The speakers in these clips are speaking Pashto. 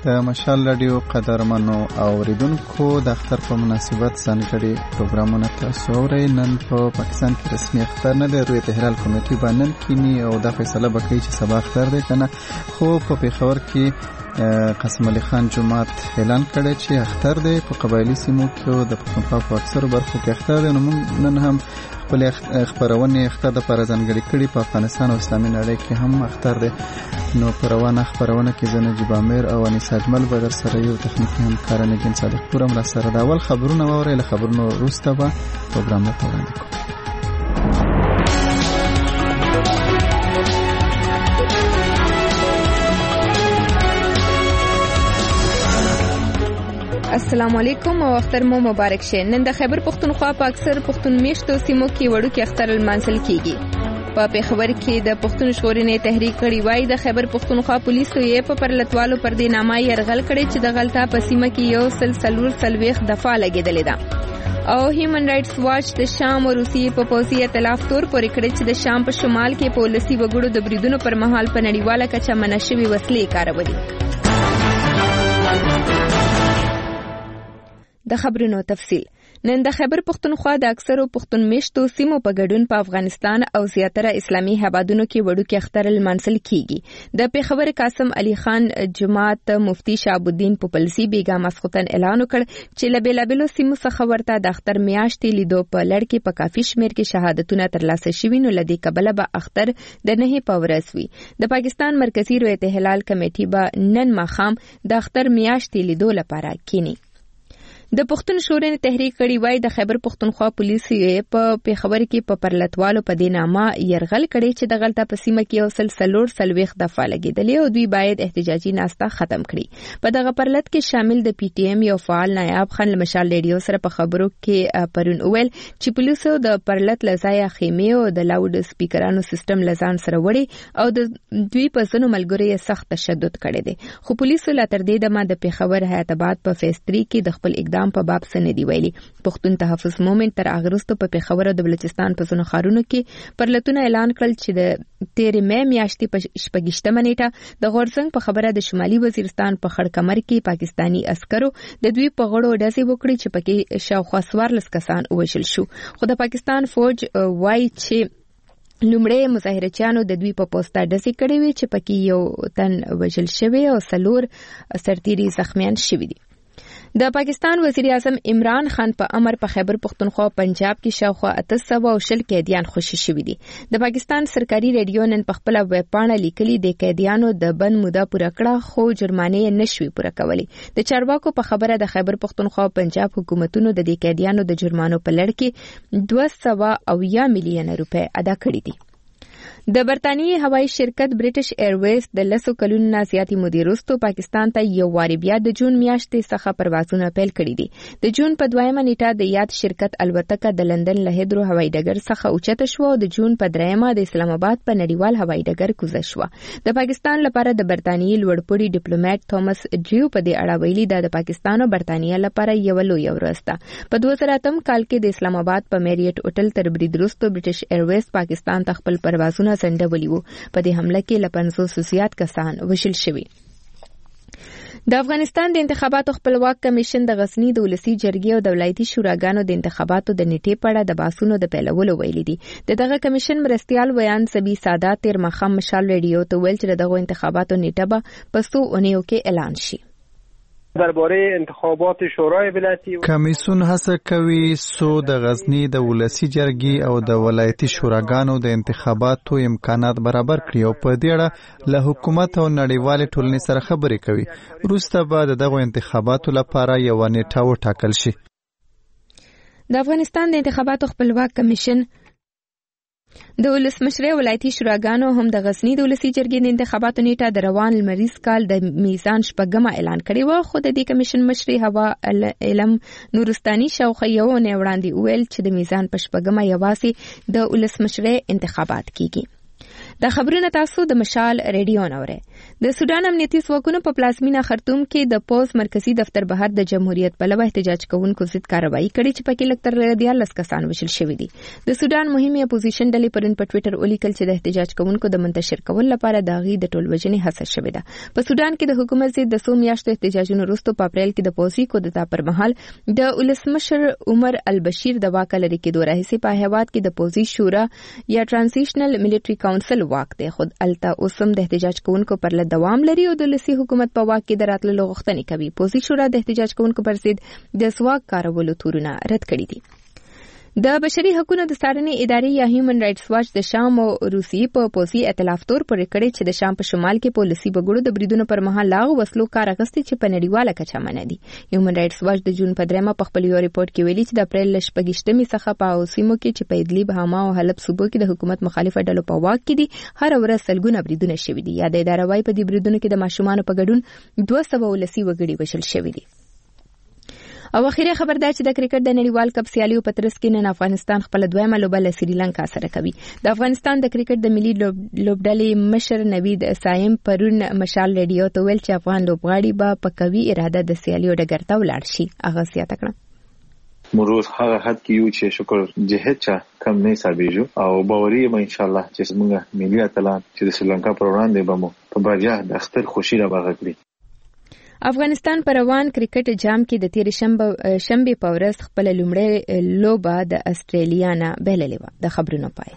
د مشال رادیو قدرمنو اوریدونکو د اختر په مناسبت ځانګړي پروګرامونه تاسو اورئ. نن په پاکستان کې رسمي اختر نه دی، رویت هلال کمیټې به نن کینی او دا فیصله به کوي چې سبا اختر دی کنه. خو په پېښور کې قاسم علي خان جومات اعلان کړی چې اختر دی. په قبایلي سیمو کې د پښتونخوا په اکثرو برخو کې اختر دی. نو موږ نن هم خپل خبرونه اختر د پر ځانګړي کړي په افغانستان او اسلامي نړۍ کې هم اختر دی. نو په روانه خبرونه کې زه نجیب عامر او انیس اجمل به در سره یو تخنیکي همکار نگین صادق پور هم را سره د اول خبرونه واورئ. له خبرونو وروسته به پروګرام درته وړاندې کوو. السلام علیکم او اختر مو مبارک شه. نن د خیبر پختونخوا په اکثر پښتون میشتو سیمو کې وړو کې اختر المنزل کیږي. په پېښور کې د پښتون ژغورنې تحریک کړي وای د خیبر پختونخوا پولیسو یې په پرلتوالو پر دې نامه يرغل کړي چې د غلطه په سیمه کې یو سلسلويخ دفعه لګیدلې ده. او هیومن رائټس واچ د شام او روسیې په پوځي ائتلاف تور پورې کړی چې د شام په شمال کې پولیسي وګړو د بریدونو پر مهال په نړیواله کچه منشوي وسلې کارولې. د خبرونو تفصیل. نن د خیبر پختونخوا د اکثرو پښتون میشتو سیمو په ګډون په افغانستان او زیاتره اسلامي هیوادونو کې وړو کې اختر المنزل کیږي. د پېښور قاسم علي خان جومات مفتی شهاب الدین پوپلسی بیګا مسخوتن اعلان وکړ چې له بیلابلو سیمو څخه ورته د اختر میاشتې لیدو په لړ کې په کافي شمیر کې شهادتونه ترلاسه شوي. نو لدې کبله به اختر د 9 په ورځ وي. د پاکستان مرکزی رویت هلال کمیټې به نن ماښام د اختر میاشتې لیدو لپاره کینی. د پښتون ژغورنې تحریک کړي وای د خیبر پختونخوا پولیسو یې په پېښور کې په پرلتوالو په دې نامه يرغل کړي چې د غلطه په سیمه کې یو سلسلويخ دفعه لګیدلې او دوی باید احتجاجي ناسته ختم کړي. په دغه پرلت کې شامل د پی ټی ایم یو فعال نایب خان مشال ریډیو سره په خبرو کې پرون ویل چې پولیسو د پرلت لزایا خیمه او د لاود سپیکرانو سیستم لزان سره وړي او د دوی په ځینو ملګرو سخت تشدد کړي دي. خو پولیسو لا تر دې دمه د پېښور حیات آباد په فیز 3 کې د خپل اقدام په باب سن دی ویلي. پښتون تحفظ مومنت تر اغرستو په پېښور او د بلوچستان په ځینو ښارونو کې پرلتونه اعلان کړل چې د 13 مې میاشتې په 28 نیټه د غورزنګ په خبره د شمالي وزیرستان په خړ کمر کې پاکستانی عسکرو د دوی په غړو ډزې وکړي چې پکې شاوخوا 14 کسان وژل شو. خو د پاکستان فوج وایي چې لومړی مظاهرچیانو د دوی په پوسټه ډزې کړې وي چې پکې یو تن وژل شوی او 4 سرتیري زخمیان شوي دي. د پاکستان وزیر اعظم عمران خان په امر په خیبر پختونخوا پنجاب کې شاوخوا 820 قیدیان خوشي شوي دي. د پاکستان سرکاري ریډیو نن په خپل ویب پاڼه لیکلي د قیدیانو د بند موده پوره کړه خو جرمانې نشوي پوره کولی. د چارواکو په خبره د خیبر پختونخوا پنجاب حکومتونو د دې قیدیانو د جرمانو په لړ کې 280 میلیون روپۍ ادا کړي دي. د برتانیې هوایي شرکت برټش ایرویز د 10 کلونو نه زیاتې مودې وروسته پاکستان ته یو واري بیا د جون میاشتې څخه پروازونه پیل کړي دي. د جون په 2 نیټه د یاد شرکت الوتکه د لندن له هیدرو هوایي ډګر څخه اوچته شو او د جون په 3 د اسلام آباد په نړیوال هوایي ډګر کوزه شو. د پاکستان لپاره د برتانیې لوړپوړي ډیپلوماټ توماس ډریو په دې اړه ویلي د پاکستان او برتانیې لپاره یو لوی ورځ ده. په 2008 کال کې د اسلام آباد په میریټ هوټل تر برید وروسته برټش ایرویز پاکستان ته خپل پروازونه سندولي وو. په دې حمله کې له 500 زیات کسان وژل شوي. د افغانستان د انتخاباتو خپلواک کمیشن د غزنی د ولسی جرګې او د ولایتي شوراګانو د انتخاباتو د نیټې په اړه د باسونو د پیلولو ویلي دي. دغه کمیشن مرستيال ویان سبي سادات تیر مخام مشال ریډیو ته ویل چې دغه انتخاباتو نیټه به په 100 اونیو کې اعلان شي. درباره انتخابات شورای ولایتي کمیسیون هڅه کوي څو د غزنی د ولسی جرګې او د ولایتي شوراګانو د انتخاباتو امکانات برابر کړي او په دې اړه له حکومت او نړیوال ټولنې سره خبرې کوي. وروسته به دغه انتخاباتو لپاره یو نیټه وټاکل شي. د افغانستان د انتخاباتو خپلواک کمیشن د ولسمشر ولایتي شوراګانو هم د غزنی د ولسی جرګې د انتخاباتو نیټه د روان لمریز کال د میزان شپږمه اعلان کړې و. خو د دې کمیشن مشر هوا علم نورستاني شاوخوا یو نه وړاندې ویل چې د میزان په شپږمه یوازې د ولسمشر انتخابات کیږي. د خبرونه تاسو د مشال ریډیو نوري. د سودان امنیتي ځواکونو په پلازمینه خرطوم کې د پوز مرکزی دفتر بهر د جمهوریت پلوه احتجاج کوونکو ضد کاروایی کړې چې پکې لکتر 14 کسان وشل شوي دي. د سودان مهمه اپوزیشن ډلې پرون په ټوئیټر ولیکل چې د احتجاج کوونکو د منتشر کول لپاره د غي د ټولوجنې هڅه شوې ده. په سودان کې د حکومت ضد د 100 میاشتو احتجاجونو وروسته په اپریل کې د پوزي کوډتا پر مهال د ولسمشر عمر البشیر د واک لري کې دوه راهسي په هیواد کې د پوزي شورا یا ترانزیشنل ملټری کونسل واک دی. خود التا اوسم د احتجاج کوونکو پر له دوام لري او د لسی حکومت په واک کې دراتلو غوښتنې کوي. پوزي شورا د احتجاج کوونکو پر ضد د سواک کارولو تورونه رد کړي دي. د بشري حقوقو د څارنې ادارې یا هیومن رائټس واچ د شام او روسیې په پوزي ائتلاف تور پورې کړی چې د شام په شمال کې پولیسي بګړو د بریدونو پر مهال لاغ وسلو کار اخیستي چې په نړیواله کچه منع دي. هیومن رائټس واچ د جون په 3 په خپل یو ریپورت کې ویلي چې د اپریل 28 څخه په اوسیمو کې چې په ادلیب، حما او حلب صوبو کې د حکومت مخالفه ډلو په واک کې دي هر ورځ سلګونه بریدونه شوي دي. یا د اداره وايي په دې بریدونو کې د ماشومان په ګډون 200 وګړي وشل شوي دي. او اخیری خبر دا چې د کرکټ د نړیوال کپ سیالیو په ترڅ کې نن افغانستان خپل دویمه لوبه له سریلانکا سره کوي. د افغانستان د کرکټ د ملي لوبډلې مشر نوید سایم پرون مشال ریډیو ته ویل چې افغان لوبغاړي به په قوي اراده د سیالیو ډګر ته ولاړ شي. هغه زیاته کړه مروز هغه حد کې یو چې شکر جهاد چا کم نه حسابېږي او باوري یم ان شاء الله چې موږ ملي اتلان چې د سریلانکا پر وړاندې به مو په بریا د اختر خوشي را باغکړي. افغانستان پر روان کرکټ جام کې د تیر شنبه په ورځ خپل لومړی لوبه د استرالیا نه بللې و. د خبرونو پای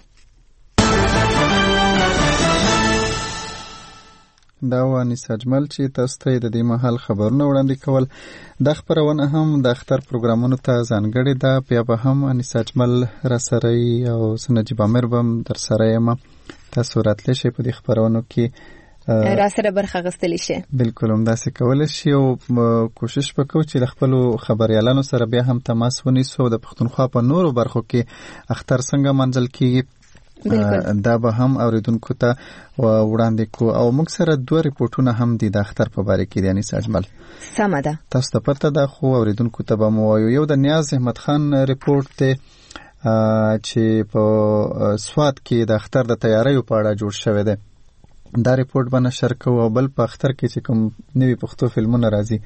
دا واني سجمل چې تاسو ته د دې محل خبرونه وړاندې کول. د خبرونه هم د اختر پروګرامونو ته ځانګړي ده. بیا به هم اني سجمل را سره او سنجيب امیر بم در سره یم. تاسو راتلی شئ په دې خبرونو کې را سره برخه غستلی شي. بالکل هم داسې کولای شي او کوشش وکړو چې د خپل خبريالانو سره بیا هم تماس ونیسو. د پښتونخوا په نورو برخو کې اختر څنګه منځل کیږي دا به هم اوریدونکو ته وړاندې کو. او موږ سره دوه ریپورتونه هم دي د اختر په باره کې. یعنی سجمل سم ده تاسو ته پته ده خو اوریدونکو ته به مو یو د نیاز احمد خان ریپورت ته چې په سواد کې د اختر د تیاریو په اړه جوړ شوی دی. دا ریپورت به نشر کوو. او بل په اختر کې چې کوم نوی پښتو فلمونه راځي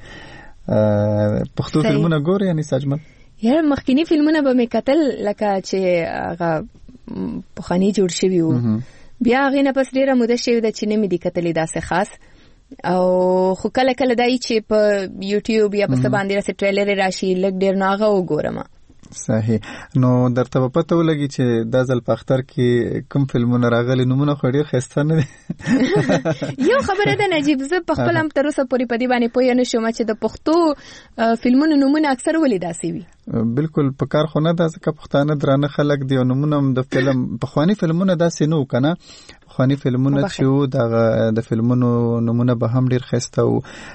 پښتو فلمونه ګوري یعنی سجمل یاره مخکینی فلمونه به مې کتل لکه چې هغه پخوانی جوړ شوي وو بیا هغې نه پس ډېره موده شوې ده چې نه مې دي کتلې داسې خاص. او خو کله کله دای چې په یوټیوب یا په څه باندې راسې ټریلر راشي لږ ډېر نو هغه وګورم. صحیح. نو درته په پته ولګي چې دا ځل په اختر کې کوم فلمونه راغلي نومونه خو ډېر ښایسته نه دي. یو خبره ده نجیب زه په خپل هم تر اوسه پورې په دې باندې پوه نه شوم چې د پښتو فلمونو نومونه اکثر ولې داسې وي. بالکل په کار خو نه ده ځکه پښتانه درانه خلک دي او نومونه د فلم پخواني فلمونه داسې نه و که نه. پخواني فلمونه چې و د فلمونو نومونه به هم ډېر ښایسته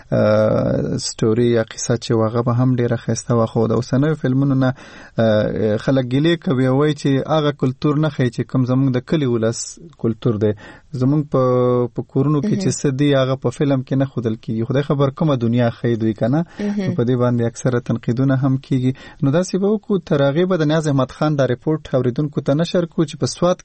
و سټوري یا قصه چې هغه به هم ډېره ښایسته وه. خو د اوسنیو فلمونو نه خلک ګیلې کوي او وایي چې هغه کلتور نه ښایي چې کوم زموږ د کلي ولس کلتور دی. زموږ په کورونو کې چې څه دي هغه په فلم کې نه ښودل کېږي. خدای خبر کومه دنیا ښیي دوی که نه. په دې باندې اکثره تنقیدونه هم کېږي. نو داسې به وکړو تر هغې به د نیاز احمد خان دا ریپورټ اوریدونکو ته نشر کړو چې په سوات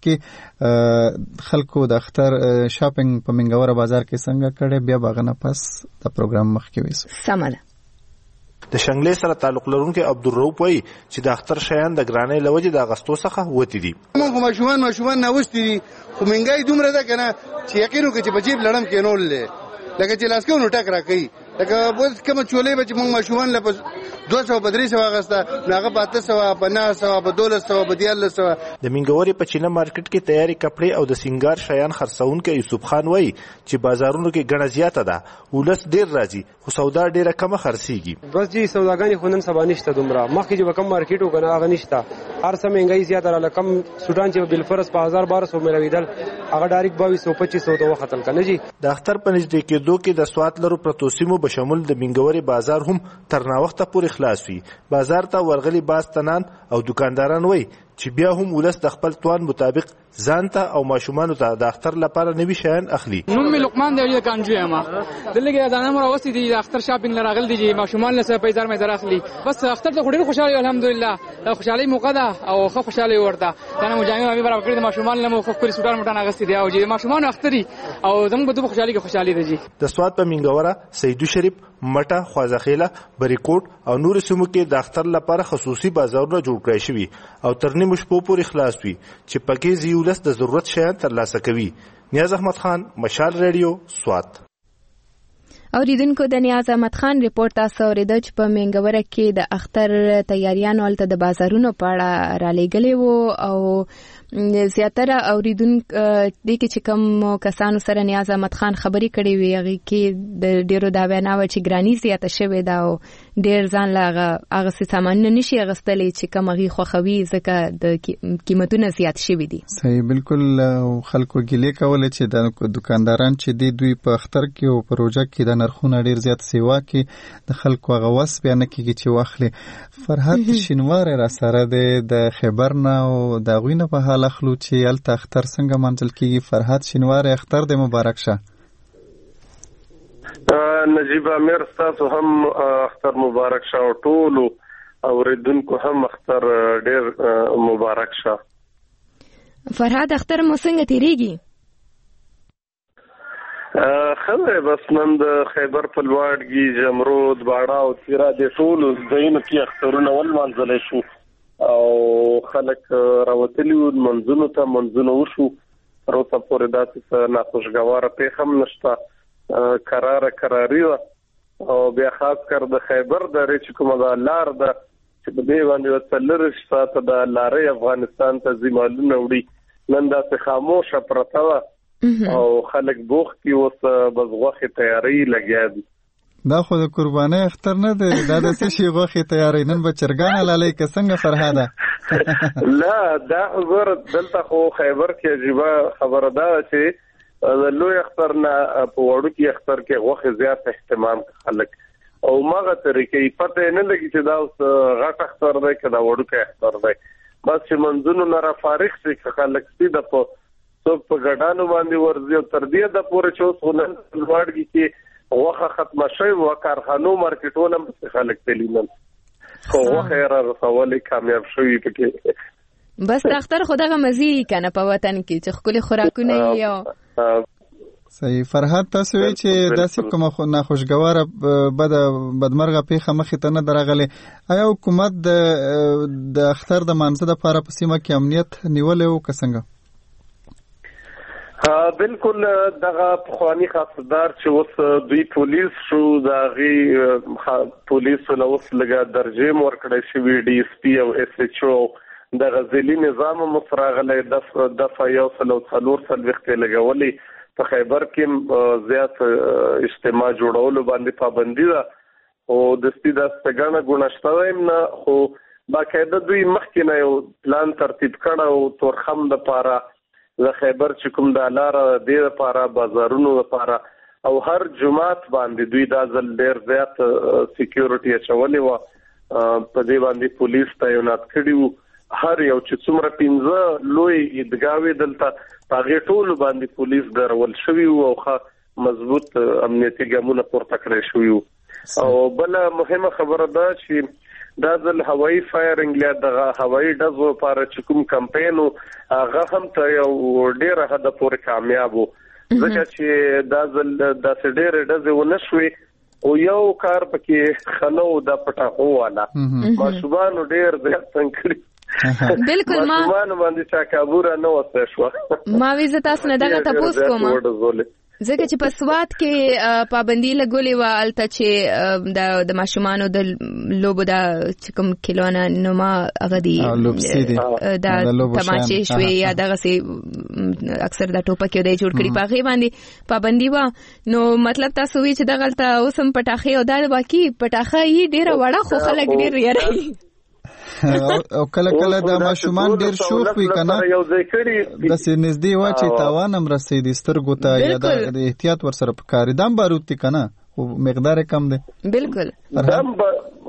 کې خلکو د اختر شاپینګ په منګوره بازار کې څنګه کړی. بیا به هغه نه پس د پروګرام مخکې ویسو. سمه ده. د شنګلې سره تعلق لرونکي عبدالرؤف وایي چې د اختر شیان د ګرانۍ له وجې د اغستو څخه وتي دي. موږ ماشومان ناوستي دي خو مهنګای دومره ده که نه چې یقین وکړي چې په جیب لړم کېنول دی لکه چې لاس کوو نو ټک راکوي. لکه کومه چولۍ به چې موږ ماشومان له 200 په 300 اغسته نو هغه په 800 په 900 په 1200 په 1300. د منګورې په چینه مارکیټ کې تیاري کپړې او د سنگار شیان خرڅونکي یوسف خان وایي چې بازارونو کې ګڼه زیاته ده. ولس ډېر راځي خو سودا ډېره کمه خرڅېږي. بس جی سوداګانې خو نن سبا نشته دومره. مخکې چې به کم مارکیټ و که نه هغه نشته. هر څه مهنګایي زیاته راله. کم سوډان چې بالفرض په 1200 ملوېدل هغه ډایرکټ 2200 ته وختل که نه جي. د اختر په نږدې کېدو کې د سوات لرو پرتو سیمو به شمول د منګورې بازار هم تر ناوخته پورې خلاص وي. بازار ته ورغلي باز تنان او دکانداران وایي چې بیا هم ولس د خپل توان مطابق ځانته او ماشومانو ته د اختر لپاره نوي شیان اخلي. نوم می لقمان دی کانجو یم دلته دا نمبر اوسې دی اختر شاپینګ لراغل دی ماشومان له پیسې مې اخلي. بس اختر ته ډېر خوشاله الحمدلله دا خوشالي موقع ده او خو خوشاله ورته دا مجاهد مې برابر کړی د ماشومان له خو کلی سودان مټان اغستې دی او چې ماشومان اختري او زموږ په خوشالي کې خوشالي دی. د سواد په منګوره سیدو شریف مټه خوازخیله بریکوټ او نور سیمو کې د اختر لپاره خصوصي بازارونه جوړ کړی شوي او تر نیمو شپو پورې خلاص وي چې پکې زیولس د ضرورت شیان ترلاسه کوي. نیاز احمد خان، مشال ریډیو، سوات. اوریدونکو د نیاز احمد خان رپورټ تاسو اوریدو چې په منګوره کې د اختر تیاریانو هلته د بازارونو په اړه رالیږلي وو او زیاتره اوریدونکو د کې چې کوم کسانو سره نیاز احمد خان خبرې کړې وي هغه کې د ډیرو دا وینا و چې ګرانی زیاته شوې ده او ډیر ځان له هغه سامان نشي اغستلی چې کوم هغه خوخوي ځکه د قیمتونه زیات شوي دي. صحیح، بالکل. خلکو ګیلې کولې چې د دکانداران چې دوی په اختر کې او پروژه کې د نرخونه ډیر زیات سیوا کې د خلکو هغه وس بیا نه کېږي چې واخلي. فرحت شینوار را سره د خیبر نه او د غوینه په حال اخلو چې هلته اختر څنګه منځل کېږي. فرحت شینوار، اختر د مبارک شه. نجیب امیر تاسو هم اختر مبارک شه او ټولو اوریدونکو هم اختر ډیر مبارک شه. فرحت اختر مو څنګه تیریږي؟ خبره بس نن د خیبر په لوړګي جمرود باړه او تیرا د ټولو ځایونو کې اخترونه ول منځلې شو او خلک راوتلی و منځونو ته منځونه وشو. روته پورې داسې ناخوشګواره پیښه هم نشته، قراري او بیا خاص کر د خیبر درې چې کومه دا لار ده چې په دې باندې وڅلر شته د لارې افغانستان ته زمالونه وړي نن داسې خاموشه پرته وه او خلک بوخت کی اوس بزغوخه تیاری لګیا دي. دا خو د قرباني اختر نه دی، دا د څه شي غوخه تیاری نن به چرګان لاله کې څنګه فرهاده. لا دا زور دلته خو خیبر کې عجیبه خبره ده چې د لوی اختر نه په وړو کې اختر کې غوخه زیات اهتمام خلک او ماغه طریقې پته نه لګي چې دا اوس غټ اختر دی کدا وړو کې اختر دی. بس چې منځونو نه را فارغ شي خلک سیده په څوک په ګډانو باندې ورځي او تر دې د پورې چې اوس ولن لوړګي کې وخه ختمه شوی و کارخانو مارکیټونه هم خلک تلینن خو وخه را رسولې کامیاب شوی پکې. بس د اختر خدغه مزي کنه په وطن کې چې خپل خوراکونه یو صحیح. فرحت تاسو وی چې داسې کومه ناخوشګواره بدمرغه پیښه مخې ته نه درغله، آیا حکومت د اختر د منځ لپاره په سیمه کې امنیت نیولې او څنګه؟ بالکل دغه خواني خاصدار چې اوس دوی پولیس شو دغه پولیس له اوس لګا درجه مور کړی شوی ډي اس پی او اس ایچ او د غزلی نظام مفرغله د فایو سلو څلور سل وخت لګولې په خیبر کې زیات اجتماع جوړولو باندې پابندي ده او د ستیدا څنګه ګونشتایم نه خو باقاعده دوی مخکې نه یو پلان ترتیب کړ او تورخم د پاره د خیبر چې کوم د لار د لپاره بازارونو لپاره او هر جمعات باندې دوی د ځل ډیر زیات سکیورټي اچولې و په دې باندې پولیس تعینات کړي وو. هر یو چې څومره 15 لوی ادګاوي دلته هغه ټول باندې پولیس درول شوی او مضبوط امنیتي ګامونه پورته کړی شوی او بل مهمه خبره ده چې دا ځل هوایي فایرنګ له دغه هوایي ډزو لپاره چې کوم کمپاینو هغه هم ته یو ډیره هدف پورې کامیاب وو ځکه چې دا ځل د ډیره ډزې ونشوي او یو کار پکې خلو د پټاخو والا ماشومان ډیر زیات څنګه بالکل ما باندې چا کابورا نه وسه شو ما ویزه تاسو نه دغه تاسو کوم ځکه چې په سواد کې پابندي لګولې و الته چې د ماشومانو د لوبو د کوم کلونه نو ما هغه دی د تماشې شوي یا دغه سي اکثر د ټوپک یو دی جوړ کړي په غي باندې پابندي و نو مطلب تاسو وی چې دغه الته اوسم پټاخي او د باقي پټاخه یې ډیره وړه خو خلک ډیر یاري او کله د ماشومان ډیر شوق وي کنه د سینځدي وا چې تاوان هم رسیدي سترګو ته یا د احتیاط ور سره پکاري دم باروت کنه خو مقدار کم دی. بالکل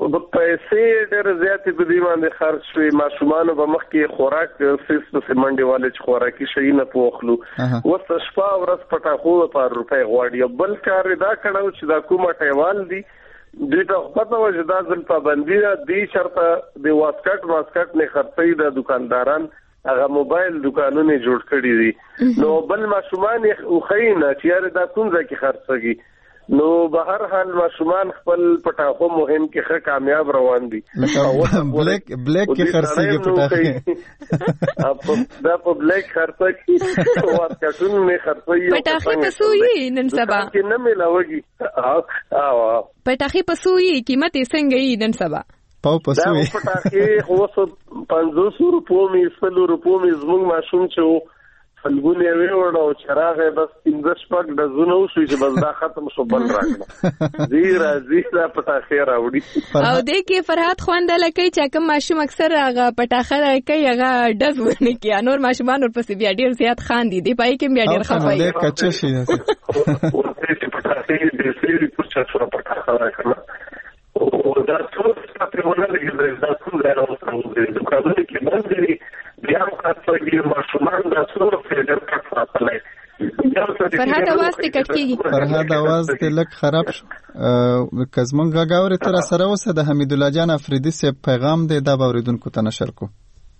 پیسې ډېر زیاتې په دې باندې خرج شوې. ماشومانو په مخ کې خوراک سیس په منډي والے چې خوراکي شي نه پوخلو وس شپه ورځ پټاخو په روپۍ غواړي. بل کار دا کړو چې دا کومه ټیوال دي دوی ته پته و چې دا ځل پابندي ده دی شرطه د واسکټ نه خرڅي د دکانداران هغه موبایل دکانونه جوړ کړی دي. نو بل ماشومان خو چې دا کوم ځای کې خرڅږي. نو به هر حال ماشومان خپل پټاخو مهم کې ښه کامیاب روان دي. بلیک کې خرڅيږي پټاخې دا په بلیک خرڅي واسکټونه نه خرڅي. پټاخې په سوی نن سبا کې نه ملاوي. پټاخې په سوی قیمت یې څنګه یې نن سبا په سوی پټاخې خو 500 روپو می 100 روپو می زموږ ماشوم چې فلګونه ویوړ او چراغه بس 15 ډزونه وشو چې بس دا ختم شو بل راغله. زی دا پټاخې راوړي. او دې کې فرحات خوندل کوي چې کوم ماشوم اکثر هغه پټاخې کوي هغه ډز ونه کوي. نور ماشومان ورپسې بیا ډیر زیات خاندي دی پای کې بیا ډیر خفای. دې کچه شي ورته پټاخې د سری پوښتنه سره پټاخې راکړه. او دا څه په ونه لګیدل دا څه راوځي د دکانونو کې باندې بیا خاصه ماشومان د څورو فیډر کټ ساتلای. فرحات आवाज ته کټ کیږي. فرحات आवाज ته لک خراب شو. کزمن غاګاور تر سره وسه د حمید الله جان افریدی سه پیغام دی دا اوریدونکو ته نشر کو.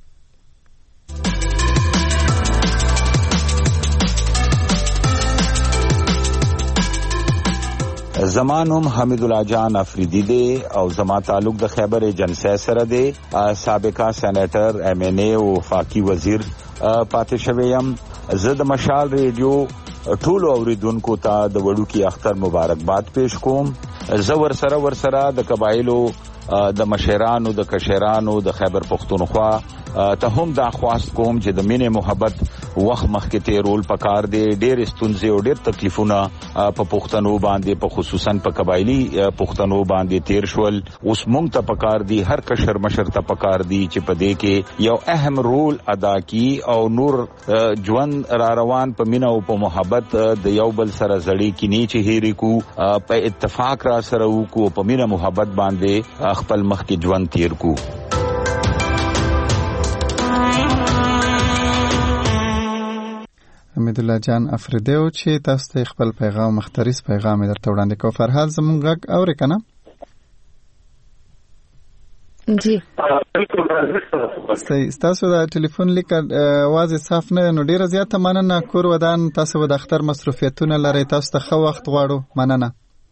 زمانم حمید الله جان افریدی دی او زما تعلق د خیبر ایجنسی سره دی. سابقہ سینیټر ایم این اے او وفاقي وزیر پاتې شویم. زه د مشال ریډیو ټول اوریدونکو ته د وړوکی اختر مبارکباد پیش کوم. زه ورسره د قبایلو د مشرانو د کشرانو د خیبر پختونخوا ته هم دا خواست کوم چې د مینې محبت وخت مخکې تیرول پکار دی. ډېر ستونزې او ډېر تکلیفونه په پښتنو باندې په خصوصا په قبایلی پښتنو باندې تیر شول. اوس مونږ ته پکار دی هر کشر مشر ته پکار دی چې په دې کې یو اهم رول ادا کی او نور ژوند را روان په مینه او په محبت د یو بل سره زړی کینی چې هېری کو په اتفاق را سره وکړو په مینه محبت باندې خپل مخ کې ژوند تیر کو. حمید الله جان افریدیو چې تاسو ته خپل پیغام مخترس پیغام درته وړاندې کوم. فرحات زمونږ غږ اورې کنه؟ جی تاسو د ټلیفون لیک आवाज صاف نه نو ډیره زیاته مننه. کور ودان تاسو د اختر مصروفیتونه لري. تاسو ته ښه وخت غواړو. مننه.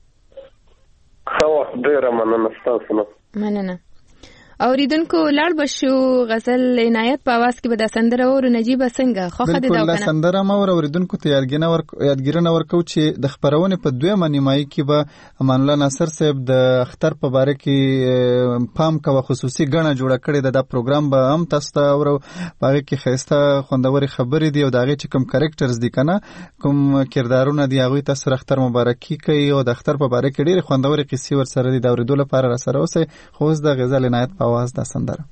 ښه وخت. ډیره مننه تاسو نه. مننه. اوریدونکو لاړ بشو غزل عنایت په आवाज کې به د سندره او نجیب څنګه خو خدای دا کنه بالکل سندره ما اوریدونکو ته یادګیرنه ورکو چې د خبرونه په دویمه نیمایي کې به امان الله ناصر صاحب د اختر په باره کې پام کوي. خصوصي غنه جوړه کړې د پروګرام به هم تاسو ته اورو. باغ کې خسته خوندوري خبرې دی او دغه چې کوم کریکټرز دي کنه کوم کردارونه دی هغه تاسو اختر مبارکي کوي او د اختر په باره کې ډېر خوندوري قصې ور سره دي د اوریدلو لپاره را سره اوسه. خو د غزل عنایت په आवाज دا سندره.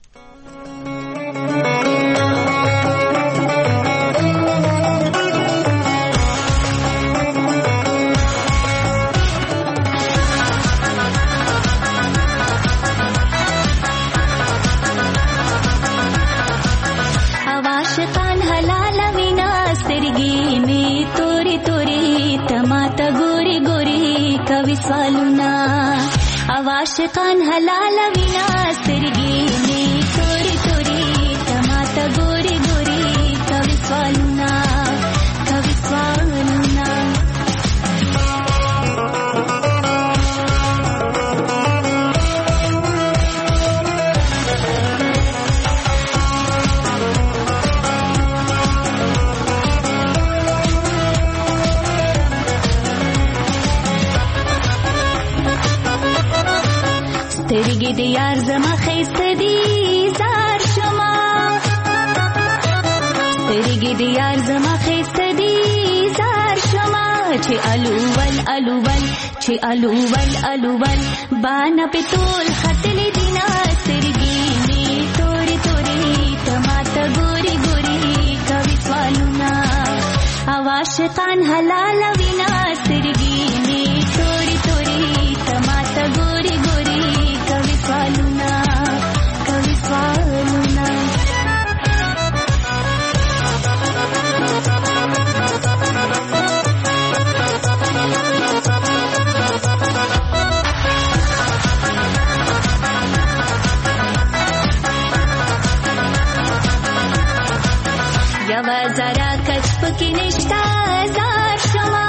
आवाशतान हलाल विना सरगी में तोरी तोरी तमाता गोरी गोरी कवि स्वालुना. आवाशतान हलाल विना सरगी में तोरी तोरी तमाता गोरी गोरी कवि स्वालुना कवि स्वालुना. سترګې د یار زما خیسته دي زار شما. سترګې د یار زما خیسته دي زار شما. چې الوول الوول چې الوول الوول بانا په تول خطلې دینا. سترګې می تورې تورې تماته ګوري ګوري کوي سوالونه. عاشقان حلال وینا. سترګې می تورې تورې تماته ګوري ګوري کوي سوالونه. یوازارا کچ پکې نشتا زار شما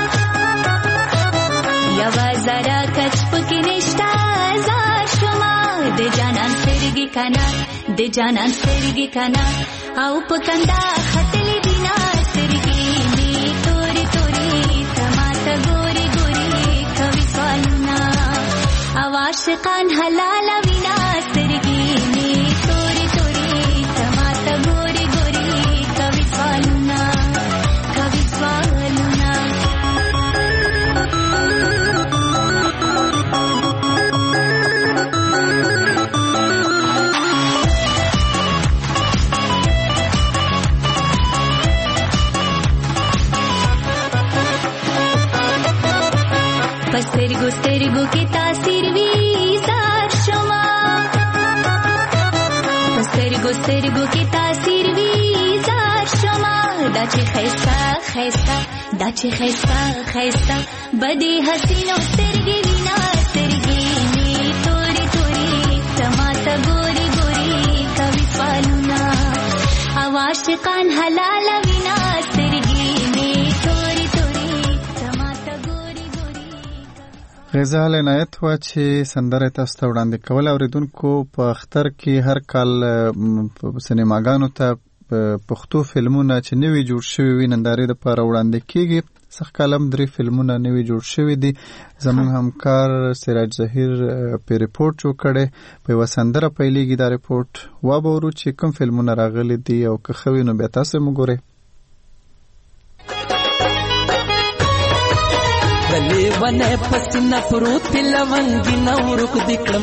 یوازارا کچ پکې نشتا زار شما د جانان سترګې کنا د جانان سترګې کنا او پکندا خطلې دینا سترګې می توري توري تماته ګوري ګوري کوي سوالنا او عاشقان حلال وینا سترګې می توري توري تماته ګوري ګوري کوي سوالنا کوي سوالنا سترګو سترګو کې تاثیر وی زار شما سترګو سترګو کې تاثیر وی زار شما دا چې خیستا خیستا دا چې خیستا خیستا بدی حسینو سترګې وینا سترګې می توري توري تماته ګوري ګوري کوي سوالونه او عاشقان حلال وینا سترګې می توري توري تماته ګوري ګوري غزال عنایت وا چې سندره تاسو ته وړاندې کول اوریدونکو په اختر کې هر کال سینماګانو ته پښتو فلمونه چې نوي جوړ شوي وي نندارې دپاره وړاندې کېږي. سخت کالم 3 فلمونه نوي جوړ شوي دي. زموږ همکار سراج ظهیر په ریپورټ جوړ کړی په یوه سندره پیلېږي دا ریپورټ. وابورو چې کوم فلمونه راغلي دي او که ښه وي نو بیا تاسو هم وګورئ. لیوانه پسنه پروت لونګي نو رک دکړم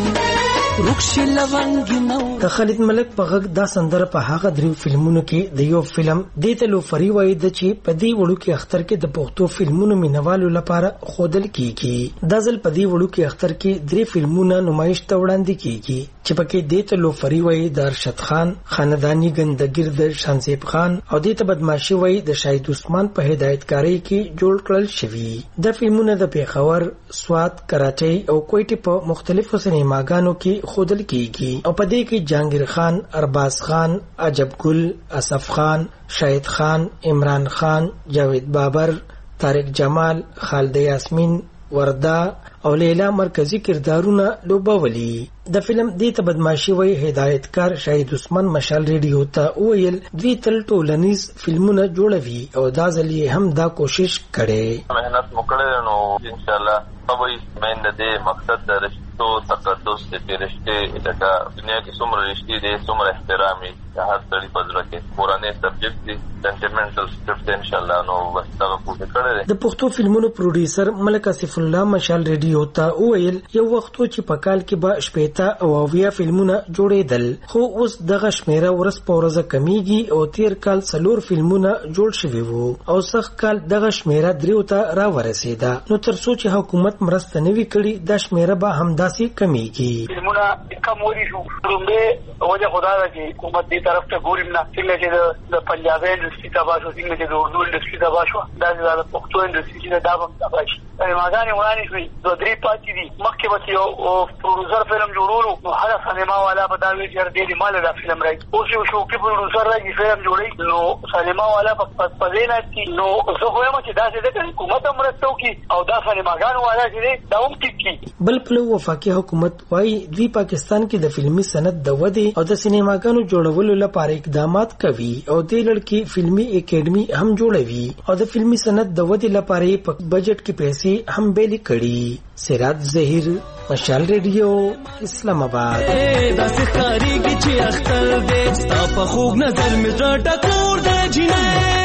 رکشي لونګي نو د خالد ملک په غږ دا سندره په هغه 3 فلمونو کې د یو فلم دیته لو فری وای د چې په دې وړو کې اختر کې د پښتو فلمونو مینوالو لپاره خودل کیږي. د ځل په دې وړو کې اختر کې 3 فلمونه نمایش ته وړاندې کیږي چې پکې دیته لو فری وای د ارشد خان خاندانی ګندګیر د شانزیب خان او دیته بدمعشي وای د شاهد عثمان په هدایتکاری کې جوړ کړل شوی. د فلمونه د پیښور، سوات، کراچۍ او کوټې په مختلفو سینماګانو کې خودل کیږي او په دې کې جهانگیر خان، ارباز خان، عجب ګل، اسف خان، شاهد خان، عمران خان، جاوید بابر، طارق جمال، خالده یاسمین، وردا او لیلا مرکزی کردارونه لوبولي. د فلم دې ته بدمعشي وای هدایتکار شاهد عثمان مشال ریډیو ته ویل دوی تل ټولنیز فلمونه جوړوي او دا ځلې هم دا کوشش کړي. مهنت وکړي نو ان شاء الله سبای مین دې مقصد د رشتو تقدس دې رشته دغه دنیا کې څومره رشتې دې څومره احترامي هر څړي پزره کې پرانه سبجیکټ دي سنټیمنټل سټیپ ان شاء الله نو واستغه پوهه کړي. د پښتو فلمونو پروډوسر ملک اسف الله مشال ریډیو ته ویل یو وخت چې په کال کې به شپېتا او اویا فلمونه جوړېدل خو اوس دغه شمیره ورځ په ورځ کمیږي او تیر کال 4 فلمونه جوړ شوي وو او سخت کال دغه شمیره 3 ته را ورسېده. نو تر څو چې حکومت مرسته نوي کړي د شمیره به همداسې کمیږي. فلمونه کموري شو رومبه وجه خدا راځي حکومت دې طرف ته ګورم نه څنګه چې د پنجابي انډستری تباہ شو څنګه چې د اردو انډستری تباہ شو دا د پښتو انډستری دا هم تباہ شي. ماګانې وړاندې شوې 2-3 پاتې دي مخکې به یو پروډوسر فلم جوړولو نو هر سینما والا به دا وی چې ډېری مال دا فلم راځي اوس یو شو کې پروډوسر راځي فلم جوړي نو سینما والا په پدې کې نو زه وایم چې دا څه د حکومت مرسته کوي او دا سینماګانو والا چې دا هم ټیکي. بل پلو وفاقي حکومت وايي دوی پاکستان کې د فلمي صنعت د ودې او د سینماګانو جوړولو لپاره اقدامات کوي او د لړکی فلمي اکیډمي هم جوړوي او د فلمي صنعت د ودې لپاره په بجټ کې پیسې هم بیل کړي. سراج ظهیر مشال ریډیو اسلام آباد. دا سخاریږي چې اختر دې ستا په خوب نظر مې زړه ټکور دې جنې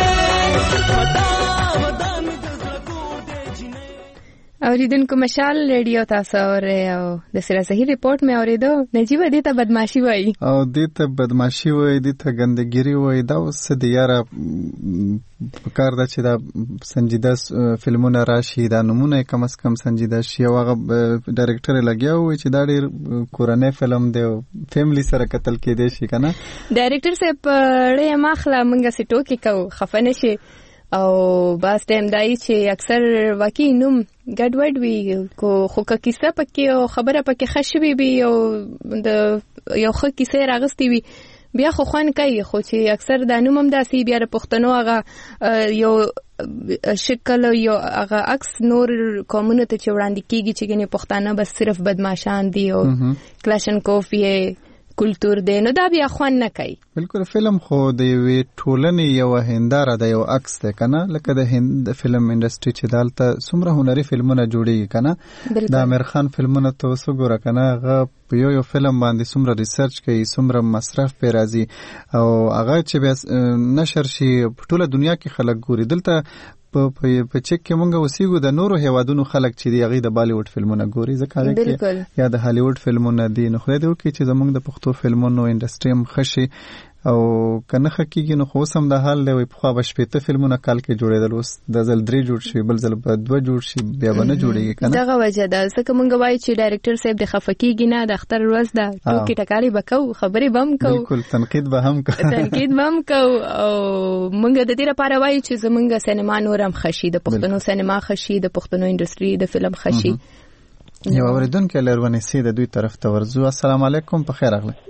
اوریدونکو مشال ریډیو تاسو اورئ او د سراج ظهیر ریپورت مې اوریدو. نجیب دې ته بدمعشي وایي او دې ته بدمعشي وایي دې ته ګندګيري وایي. دا اوس د یاره کار ده چې دا سنجیده فلمونه راشي دا نمونه کم از کم سنجیده شي او هغه ډایرکټر لګیا وي چې دا ډېر کورنۍ فلم دی او فیملی سره کتل کېدی شي که نه. ډایرکټر صاحب ړې ماخله موږ سې ټوکې کوو خفه نه شي او باز ټایم دای چې اکثر واقعي نوم ګډوډ وي خو که کیسه پکې او خبره پکې ښه شوې وي او د یو ښه کیسه راغستې وي بیا خو خوان کوي خو چې اکثر د نوم هم داسي بیا د پښتنو هغه یو شکل یو هغه عکس نور قومونو ته چې وړاندې کیږي چې ګنې پښتانه بس صرف بدمعشان دي او کلاشنکوف یې کلتور دی نو دا بیا خوان نه کوي. بالکل فلم خو د یوې ټولنې یو هنداره د یو عکس دی کنه لکه د هند فلم انډستری چې دالته څومره هنري فلمونه جوړیږي کنه د امیر خان فلمونه ته وسګوره کنه هغه په یو فلم باندې څومره ریسرچ کوي څومره مصرف پې راځي او هغه چې بیا نشر شي په ټوله دنیا کې خلک ګوري. دلته په چک کې مونږ اوسېږو د نورو هیوادونو خلک چې دی هغې د بالیوډ فلمونه ګوري ځکه هغې یا د هالیوډ فلمونه دي نو خدای دې وکړي چې زمونږ د پښتو فلمونو انډسټري هم ښه شي او که نه ښه کېږي نو خو اوس هم دا حال دی وایي پخوا به 80 فلمونه کال کې جوړېدل اوس دا ځل 3 جوړ شي بل ځل به 2 جوړ شي بیا به نه جوړېږي که نه دغه وجه ده ځکه مونږ وایو چې ډایرکټر صاحب د خفه کېږي نه د اختر ورځ ده ټوکې ټکالې به کوو خبرې به هم کوو بالکل تنقید به هم کوو او مونږ د دې لپاره وایو چې زمونږ سینما نور هم ښه شي د پښتنو سینما ښه شي د پښتنو انډسټري د فلم ښه شي. یو اورېدونکی لرونیسي د دوی طرف ته ورځو. السلام علیکم په خیر راغلی.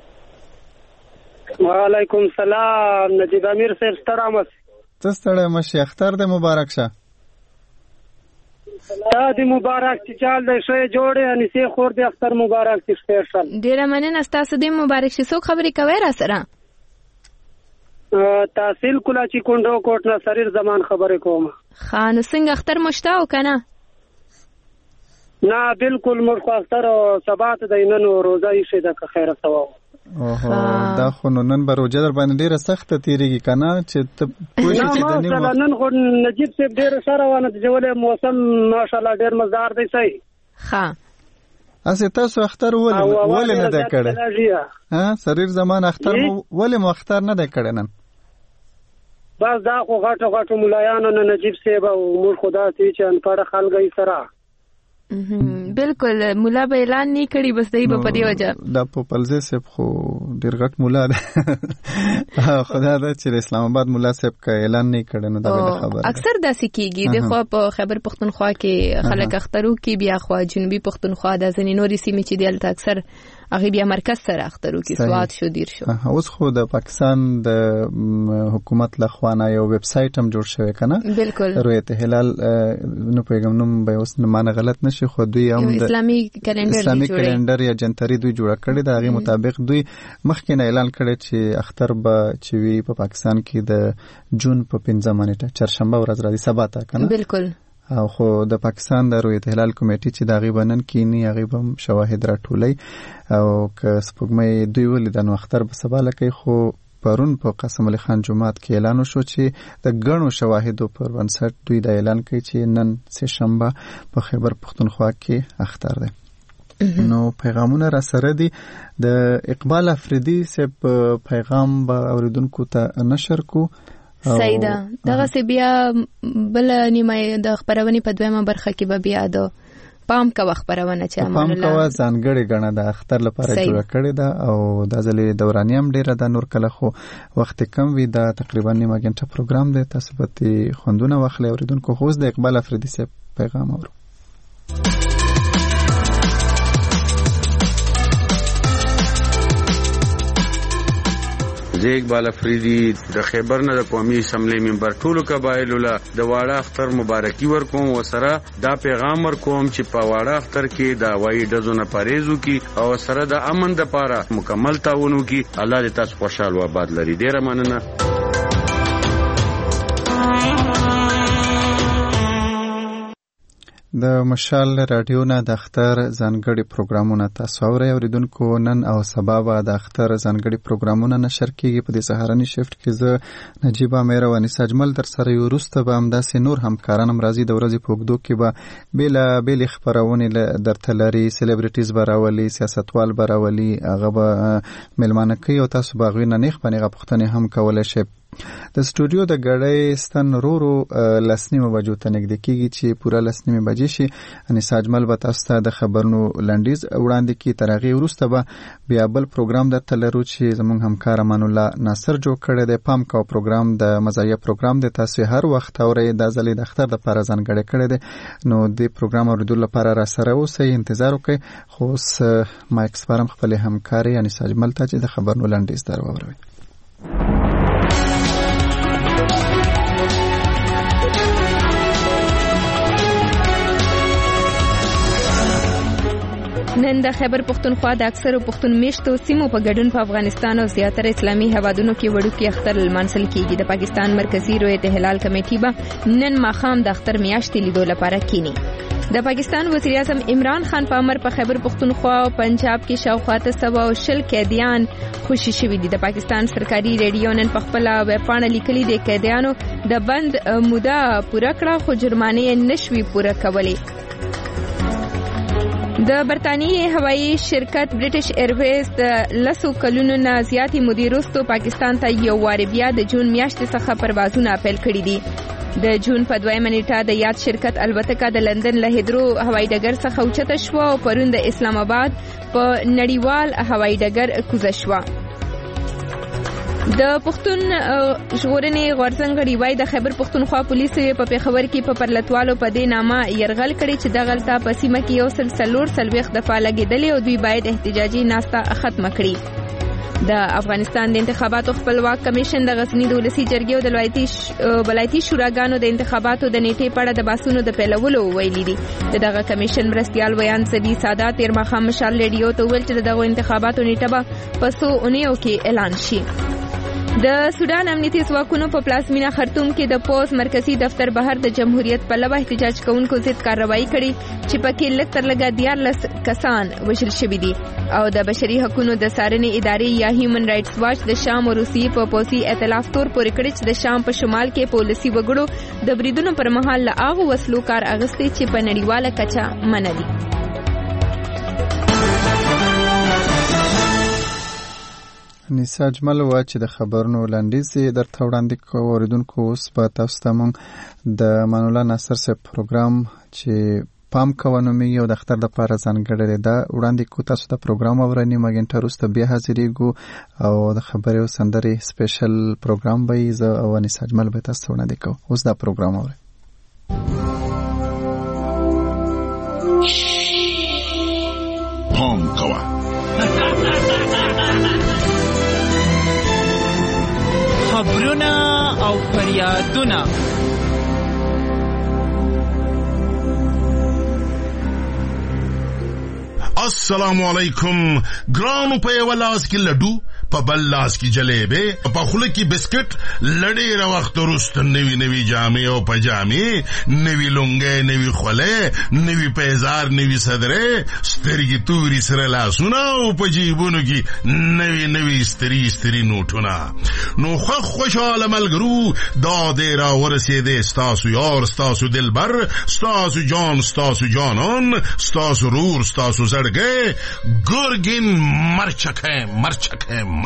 وعلیکم سلام نجیب امیر صاحب ستړی مس ته ستړی مشي اختر دې مبارک شه. تا دې مبارک چې چال دې ښه جوړې انیسې خور دې اختر مبارک چې سپیشل ډیره مننه ستاسو دې مبارک شي. څوک خبرې کوي را سره؟ تحصیل کولا چې کونډو کوټ نه سریر زمان خبرې کوم. خان څنګه اختر مشته او کنه؟ نه بالکل مرخ اختر او سبات د نن روزه یې شه د خیره ثواب. اوه دا خو نن به روزه در باندې ډیره سخته تیریږي کنه چې ته پوه شې چې د نیمه نن خو نجیب صاحب ډیره سره ونه د جوړې موسم ماشاءالله ډیر مزدار دی صحیح. ها اسه تاسو اختر ولې نه دی کړی؟ ها سریر زمان اختر ولې مو اختر نه دی کړی نن؟ بس دا خو غټو ملایانو نه نجیب صاحب او مور خدا ته چې ان پړه خلګي سره بالکل مولا به اعلان نه کړي بس دای په دې وجه دا په پلزه صاحب خو ډیر غټ مولا ده خدا دا چې اسلام آباد مولا صاحب کا اعلان نه کړي نو دا خبره اکثر داسې کیږي د خو په خیبر پختونخوا کې خلک اخترو کې بیا خو جنوبي پختونخوا د ځینې نورې سیمې چې دلته اکثر هغه بیا مرکز سره اخترو کې سواد شو دیر شو. اوس خو د پاکستان د حکومت لخوا نه یو ویب سټ هم جوړ شوی کنه بالکل رویت هلال نو پیغام نوم به اوس نه معنی غلط نشي خو دوی هم د اسلامي کلندر یا جنتري دوی جوړ کړی د هغه مطابق دوی مخکې نه اعلان کړی چې اختر به چې وی په پاکستان کې د جون په 15 نیټه چهارشنبه ورځ راځي سبا ته کنه بالکل او خو د پاکستان د رویت هلال کمیټې چې د غیبنن کینی غیبم شواهد راټولي او که سپوږمۍ دوی ولې د نو اختر په سبا لکه خو پرون په قاسم علي خان جمعات کې اعلان وشو چې د غنو شواهدو پر بنسټ دوی د اعلان کوي چې نن سه شنبه په خیبر پختونخوا کې اختر ده. نو پیغامونه را سره دي د اقبال افریدي سپ پیغام به اوریدونکو ته نشر کو سیدا دغه سی بیا بل نیمه د خبرونې په دویمه برخه کې به بیا د پام کا خبرونه چې امر الله پام کا ځانګړي غنه د اختر لپاره جوړ کړی دا او د ځلې دوراني هم ډیره د نور کله خو وخت کم وي دا تقریبا نیمه غنټه پروګرام دی تاسو به خوندونه واخلئ اوریدونکو خو د اقبال افریدي سپ پیغام اورو. زه اقبال افریدي د خیبر نه د قومي اسمبلی ممبر ټولو قبایلو له د واړه اختر مبارکي ورکوم او سره دا پیغام ورکوم چې په واړه اختر کې د هوایي ډزو نه پرهیز وکړي او سره د امن لپاره مکمل تعاون وکړي. الله دې تاسو خوشاله او آباد لري. ډیره مننه. د مشال رادیو نه د اختر ځانګړي پروګرامونه تاسو اورئ اوریدونکو. نن او سبا به د اختر ځانګړي پروګرامونه نشر کیږي په دې سهارني شفت کې زه نجیب امیر او انیس اجمل در سره یو وروسته به همداسې نور همکاران هم راځي د ورځې په اوږدو کې به بیلې خپرونې درته لري سلیبریټیز به راولي سیاستوال به راولي هغه به میلمانه کوي او تاسو به هغوی نه نیغ په نیغه پوښتنې هم کولی شئ. د سټوډیو د ګړۍ ستن رورو لسنیمه بجو ته نږدې کېږي چې پوره لسنیمه بجې شي. انیس اجمل به تاسو ته د خبرونو لنډیز وړاندې کړي. تر هغې وروسته به بیا بل پروګرام درته لرو چې زموږ همکار امان الله ناصر جوړ کړی دی. پام کوه پروګرام د مزایه پروګرام دی تاسو هر وخت اورئ. دا ځل د اختر دپاره ځانګړی کړی دی نو د پروګرام اورېدو لپاره را سره اوسئ انتظار وکړئ. خو اوس مایک سپارم خپلې همکارې انیس اجمل ته چې د خبرونو لنډیز در واوروئ. نن د خیبر پښتونخوا د اکثرو پښتون میشتو سیمو په ګډون په افغانستان او زیاتره اسلامي هیوادونو کې وړوکی اختر لمانځل کیږي. د پاکستان مرکزی رؤیت هلال کمیټې به نن ماښام د اختر میاشتې لیدو لپاره کینی. د پاکستان وزیر اعظم عمران خان په امر په خیبر پښتونخوا او پنجاب کې شاوخوا 120 قیدیان خوشي شوي دي. د پاکستان سرکاري ریډیو نن په خپل ویبپاڼه لیکلي دي قیدیانو د بند موده پوره کړه خو جرمانه نشوي پوره کولی. د برتانیې هوایي شرکت برټش ایرویز د 10 کلونو نه زیاتې مودې وروسته پاکستان ته یو وار بیا د جون میاشتې څخه پروازونه پیل کړي دي. د جون په 2 نیټه د یاد شرکت البته د لندن له هیدرو هوایي ډګر څخه اوچته شوه او پرون د اسلام آباد په نړیوال هوایي ډګر کوزه شوه. د پښتون ژغورنې غورځنګ غړي وایي د خیبر پښتونخوا پولیسو په پیښور کې په پرلتوالو په دې نامه یرغل کړی چې دغلته په سیمه کې 140 دفعه لګېدلې او دوی باید احتجاجي ناسته ختمه کړي. د افغانستان د انتخاباتو خپلواک کمیشن د غزنی د ولسي جرګې او د ولایتي شوراګانو د انتخاباتو د نیټې په اړه د بحثونو د پیلولو ویلي دي. دغه کمیشن مرستیال ویان سدي سادات تیر ماښام مشال ریډیو ته ویل چې دغه انتخاباتو نیټه به په 100 اونیو کې اعلان شي. د سودان امنیتي ځواکونو په پلازمینه خرطوم کې د پوز مرکزی دفتر بهر د جمهوریت په لور احتجاج کوونکو ضد کارروایي کړې چې پکې لږ تر لږه 14 کسان وژل شوي دي او د بشري حقوقو د څارنې ادارې یا هیومن رائټس واچ د شام او روسیې په پوځي ائتلاف تور پورې کړی چې د شام په شمال کې پولیسي وګړو د بریدونو پر مهال له هغو وسلو کار اخیستی چې په نړیواله کچه منع دي. نیسا اجمل وا چې د خبرونو لنډیز درته وړاندې کوو. اوریدونکو اوس به تاسو ته موږ د امان الله ناصر صاحب پروګرام چې پام کوه نومیږي او د اختر دپاره ځانګړی دی دا وړاندې کوو. تاسو د پروګرام اورئ نیمه ګنټه وروسته بیا حاضرېږو او د خبرې او سندرې سپیشل پروګرام به یې زه او نیسا اجمل به تاسو ته وړاندې کوو. اوس دا پروګرام اورئ. پام کوه خبرونه او فریادونه السلام علیکم. ګرانو په یو لاس کې لډو په بل لاس کې جلیبې په خوله کې بسکټ لډېره وخت وروسته نوي جامې او پجامې نوي لونګۍ نوي خولۍ نوي پیزار نوي صدرې سترګې تورې سره لاسونه او په جیبونو کې نوي ستري نوټونه. نو خوشحاله ملګرو دا دی راورسېدی ستاسو یار ستاسو دلبر ستاسو جان ستاسو جانان ستاسو رور ستاسو زړګی ګرګین مرچکه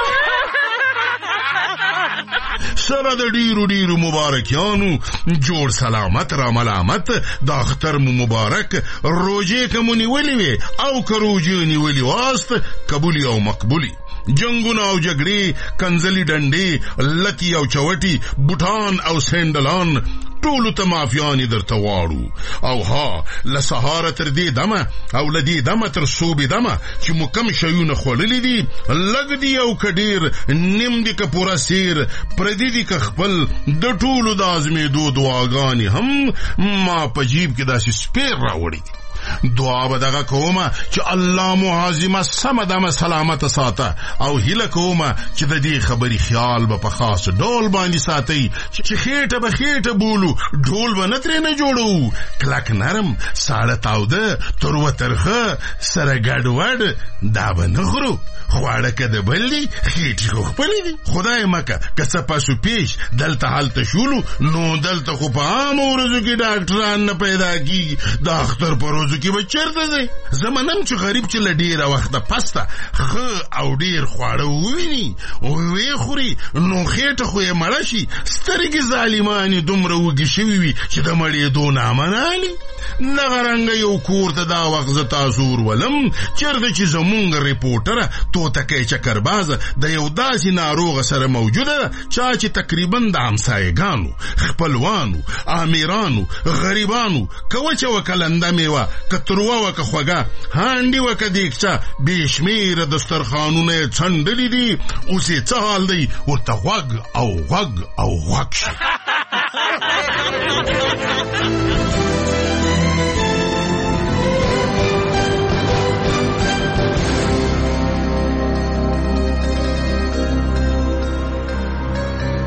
سره د ډیرو مبارکیانو جوړ سلامت را ملامت د اختر مبارک. روجې که مو نیولې وي او که روجې نیولې واست قبولي او مقبولي. جنگونه او جګړې کنځلي ډنډې لکی او چوټي بوټان او سینډلان ټولو ته مافیانې درته واړو او ها له سهاره تر دې دمه او له دې دمه تر صوبې دمه چې مو کم شیونه خوړلي دي لږ دي او که ډېر نیم دي که پوره سیر پردي دي که خپل د ټولو د ازمېدو دعاګانې هم ما په جیب کې داسې سپیر راوړي. دعا به دغه کومه چې الله مو عظیمه سمه دمه سلامت ساته او هیله کومه چې د دې خبرې خیال به په خاص ډول باندې ساتئ چې خېټه به خېټه بولو ډول به نه ترې نه جوړو کلک نرم ساړه تاوده تروه ترخه سره ګډوډ دا به نه خورو خواړه که د بل دي خېټې خو خپلې دي. خدای مکه که څه پسو پیش دلته هلته شولو نو دلته خو په عامو ورځو کې ډاکټران نه پیدا کېږي. د اختر په ورځو کې به چېرته ځئ؟ زه منم چې غریب چې له ډېره وخته پسته ښه او ډېر خواړه وویني ویې خوري نو خېټه خو یې مړه شي سترګې ظالمانې دومره وږې شوي وي چې د مړېدو نامه نه علي. دغه رنګه یو کور ته دا وخت زه تاسو ورولم چېرته چې زمونږ ریپورټره توتکی چکربازه د یو داسې ناروغه سره موجوده ده چا چې تقریبا د همسایګانو خپلوانو امیرانو غریبانو که وچه وکه لنده میوه که تروه وکه خوږه هانډي وکه دیګچه بې شمېره دسترخوانونه یې څنډلي دي. اوس یې څه حال دی ورته غوږ شي.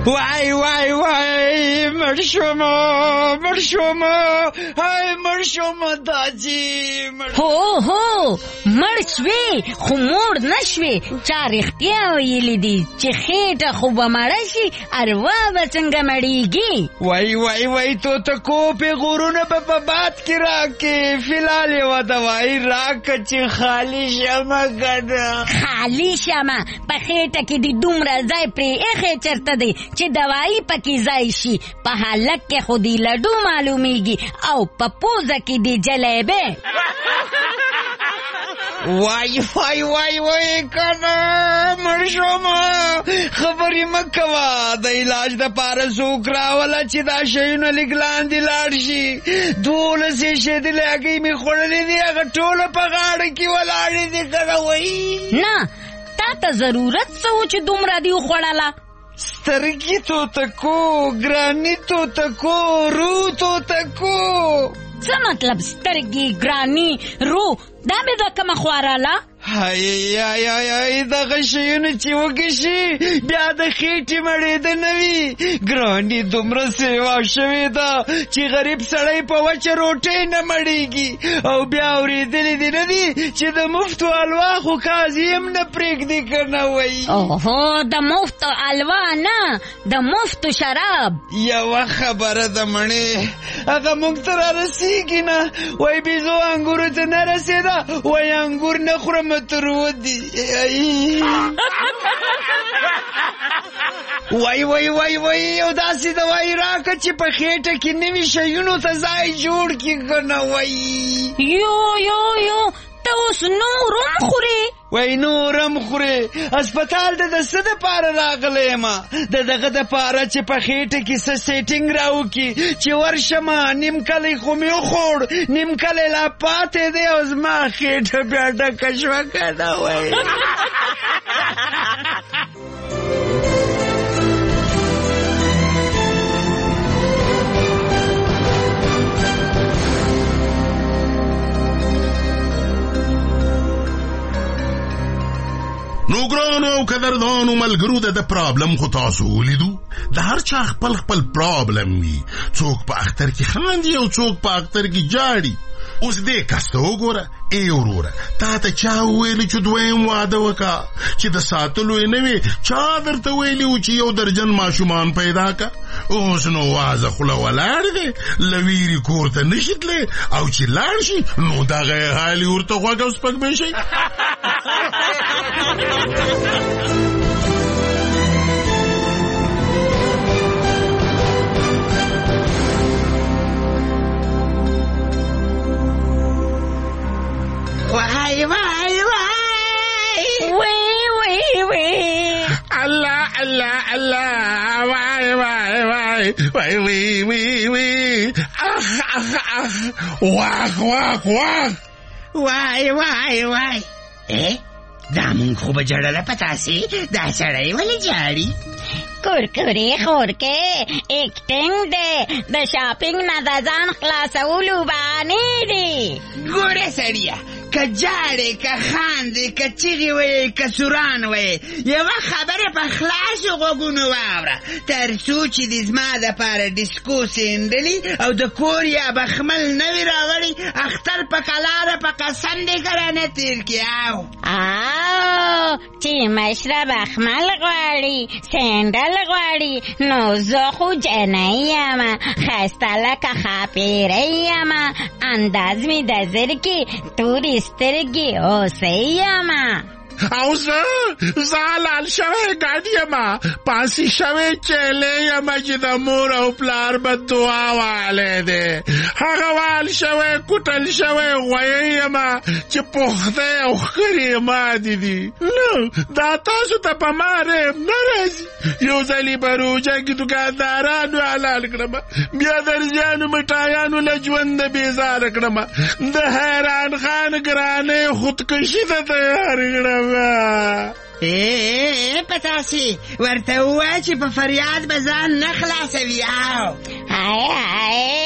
وای وای وای مړ شوم هاي مړ شوم داجی هو مړ شوې خو موړ نه شوې. چا رښتیا ویلي دي چې خېټه خو به مړه شي اروا به څنګه مړېږي. وای توتکوپې غرونه به په باد کې راکې فلال یوه دوايي راکه چې خالي شمه ګډه. خالي شمه په خېټه کې دي دومره ځای پرې ایښې چېرته دی چې دوايي پکې ځای شي. په حالک کې خو دي لډو معلومیږي او په پوزه کې دي جلیبې. وای کنه مړ شوم. خبرې مه کوه د علاج دپاره څوک راوله چې دا شیونه لږ لاندې لاړ شي. 12 شیدلې هګۍ مې خوړلې دي هغه ټوله په غاړه کې ولاړې دي کنه. وایي نه تا ته ضرورت څه و چې دومره دي وخوړله؟ سترګې توتکو ګراني توتکو رو توتکو. څه مطلب سترګې ګراني رو دا مې دا کومه خواراله؟ هاي دغه شیونه چې وګشي بیا د خېټې مړېده نه وي. ګراني دومره سیوا شوې ده چې غریب سړی په وچه روټۍ نه مړېږي. او بیا اورېدلې دي نه دي چې د مفتو الوا خو قاضي هم نه پرېږدي که نه وایي. اوهو د مفتو الوا نه د مفتو شراب. یوه خبره ده مړې هغه موږ ته رارسېږي نه. وایي بیزو انګورو ته نه رسېده وایي انګور نه خورم ترو دي. وای او داسې دوايي راکه چې په خېټه کې نوي شیونو ته ځای جوړ کړي که نه. وایي یو ته اوس نورم خورې؟ وای نورم خورې. هسپتال د څه دپاره راغلی یم؟ د دغه دپاره چې په خېټه کې څه سیټینګ راوکړي چې ورشمه. نیم کلی خو مې وخوړ نیم کلی لا پاتې دی او زما خېټه بیا ډکه شوه که نه. وایي نو ګرانو او قدردانو ملګرو د پرابلم خو تاسو ولیدو. د هر چا خپل پرابلم وي. څوک په اختر کې خاندي او څوک په اختر کې جاړي. اوس دې کسته وګوره ای وروره تا ته چا ویلي چې دویم واده وکړه چې د ساتلو یې نه وي؟ چا درته ویلي و چې یو درجن ماشومان پیدا که؟ اوس نو وازه خوله ولاړ دی له ویرې کور ته نشي تللی او چې لاړ شي نو دغه یې حالي ورته غوږ او سپږمې شي. وای الله وای وای دا مونږ خو به جړله په تاسې دا سړی ولې جاړي؟ کورکورې خورکې اکټینګ دی د شاپینګ نه د ځان خلاصولو بهانې دي. ګوره سړیه که جاړې که خاندې که چیغې ویې که سوران ویې یوه خبره په خلاصو غوږونو واوره تر څو چې د زما دپاره ډسکو سینډلي او د کور یا بخمل نه وي راغلي اختر په کلاره په قسم دې کره نه تېر کړي. چې مشره بخمل غواړي سینډل غواړي نو زه خو جنۍ یم ښایسته لکه ښاپېرۍ یم انداز مې د زرګې تورې سترګې اوسۍ یم. او زه لال شوی ګډ یم پاسې شوی چیلی یم چې د مور او پلار به دعا والی دی. هغه وال شوی کوټل شوی غویی یم چې پخته او ښکرې ماتې دي. نو دا تاسو ته په ما رحم نه راځي؟ یو ځلې په روژه کې دوکاندارانو حلال کړم بیا درزیانو مټایانو له ژونده بېزاره کړم د حیران خان ګرانۍ خودکشي ته تیار کړم. پتاسې ورته ووایه چې په فریاد به ځان نه خلاصوي. هاي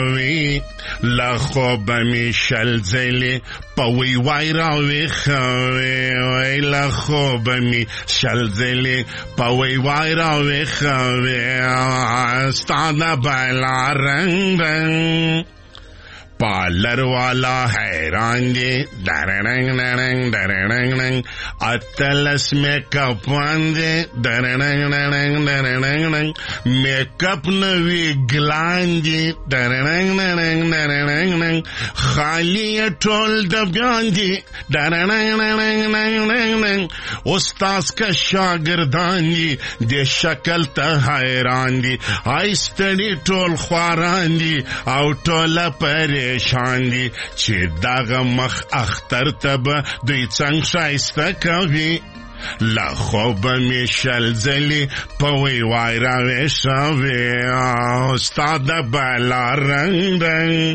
خوي لا خوب می شل زلی پوی وای را وی خوي لا خوب می شل زلی پوی وای را وی خوي استاد بلا رنگ رنگ पार्लर वाला हैरान जी दरंग दरंग दरंग दरंग अतलस मेकअप वांदे दरंग दरंग दरंग दरंग मेकअप नवी ग्लांजी दरंग दरंग दरंग दरंग खाली टोल दब्यांजी दरंग दरंग दरंग दरंग उस्ताद का शागिर्दान जी दे शक्ल त हैरान जी आई स्टडी टोल ख्वारान जी आउ टोला परे پریشان دي چې دغه مخ اختر ته به دوی څنګه ښایسته کوي لا خوب می شل زلی پوی وای راوی شوی استاد بالا رنگ رنگ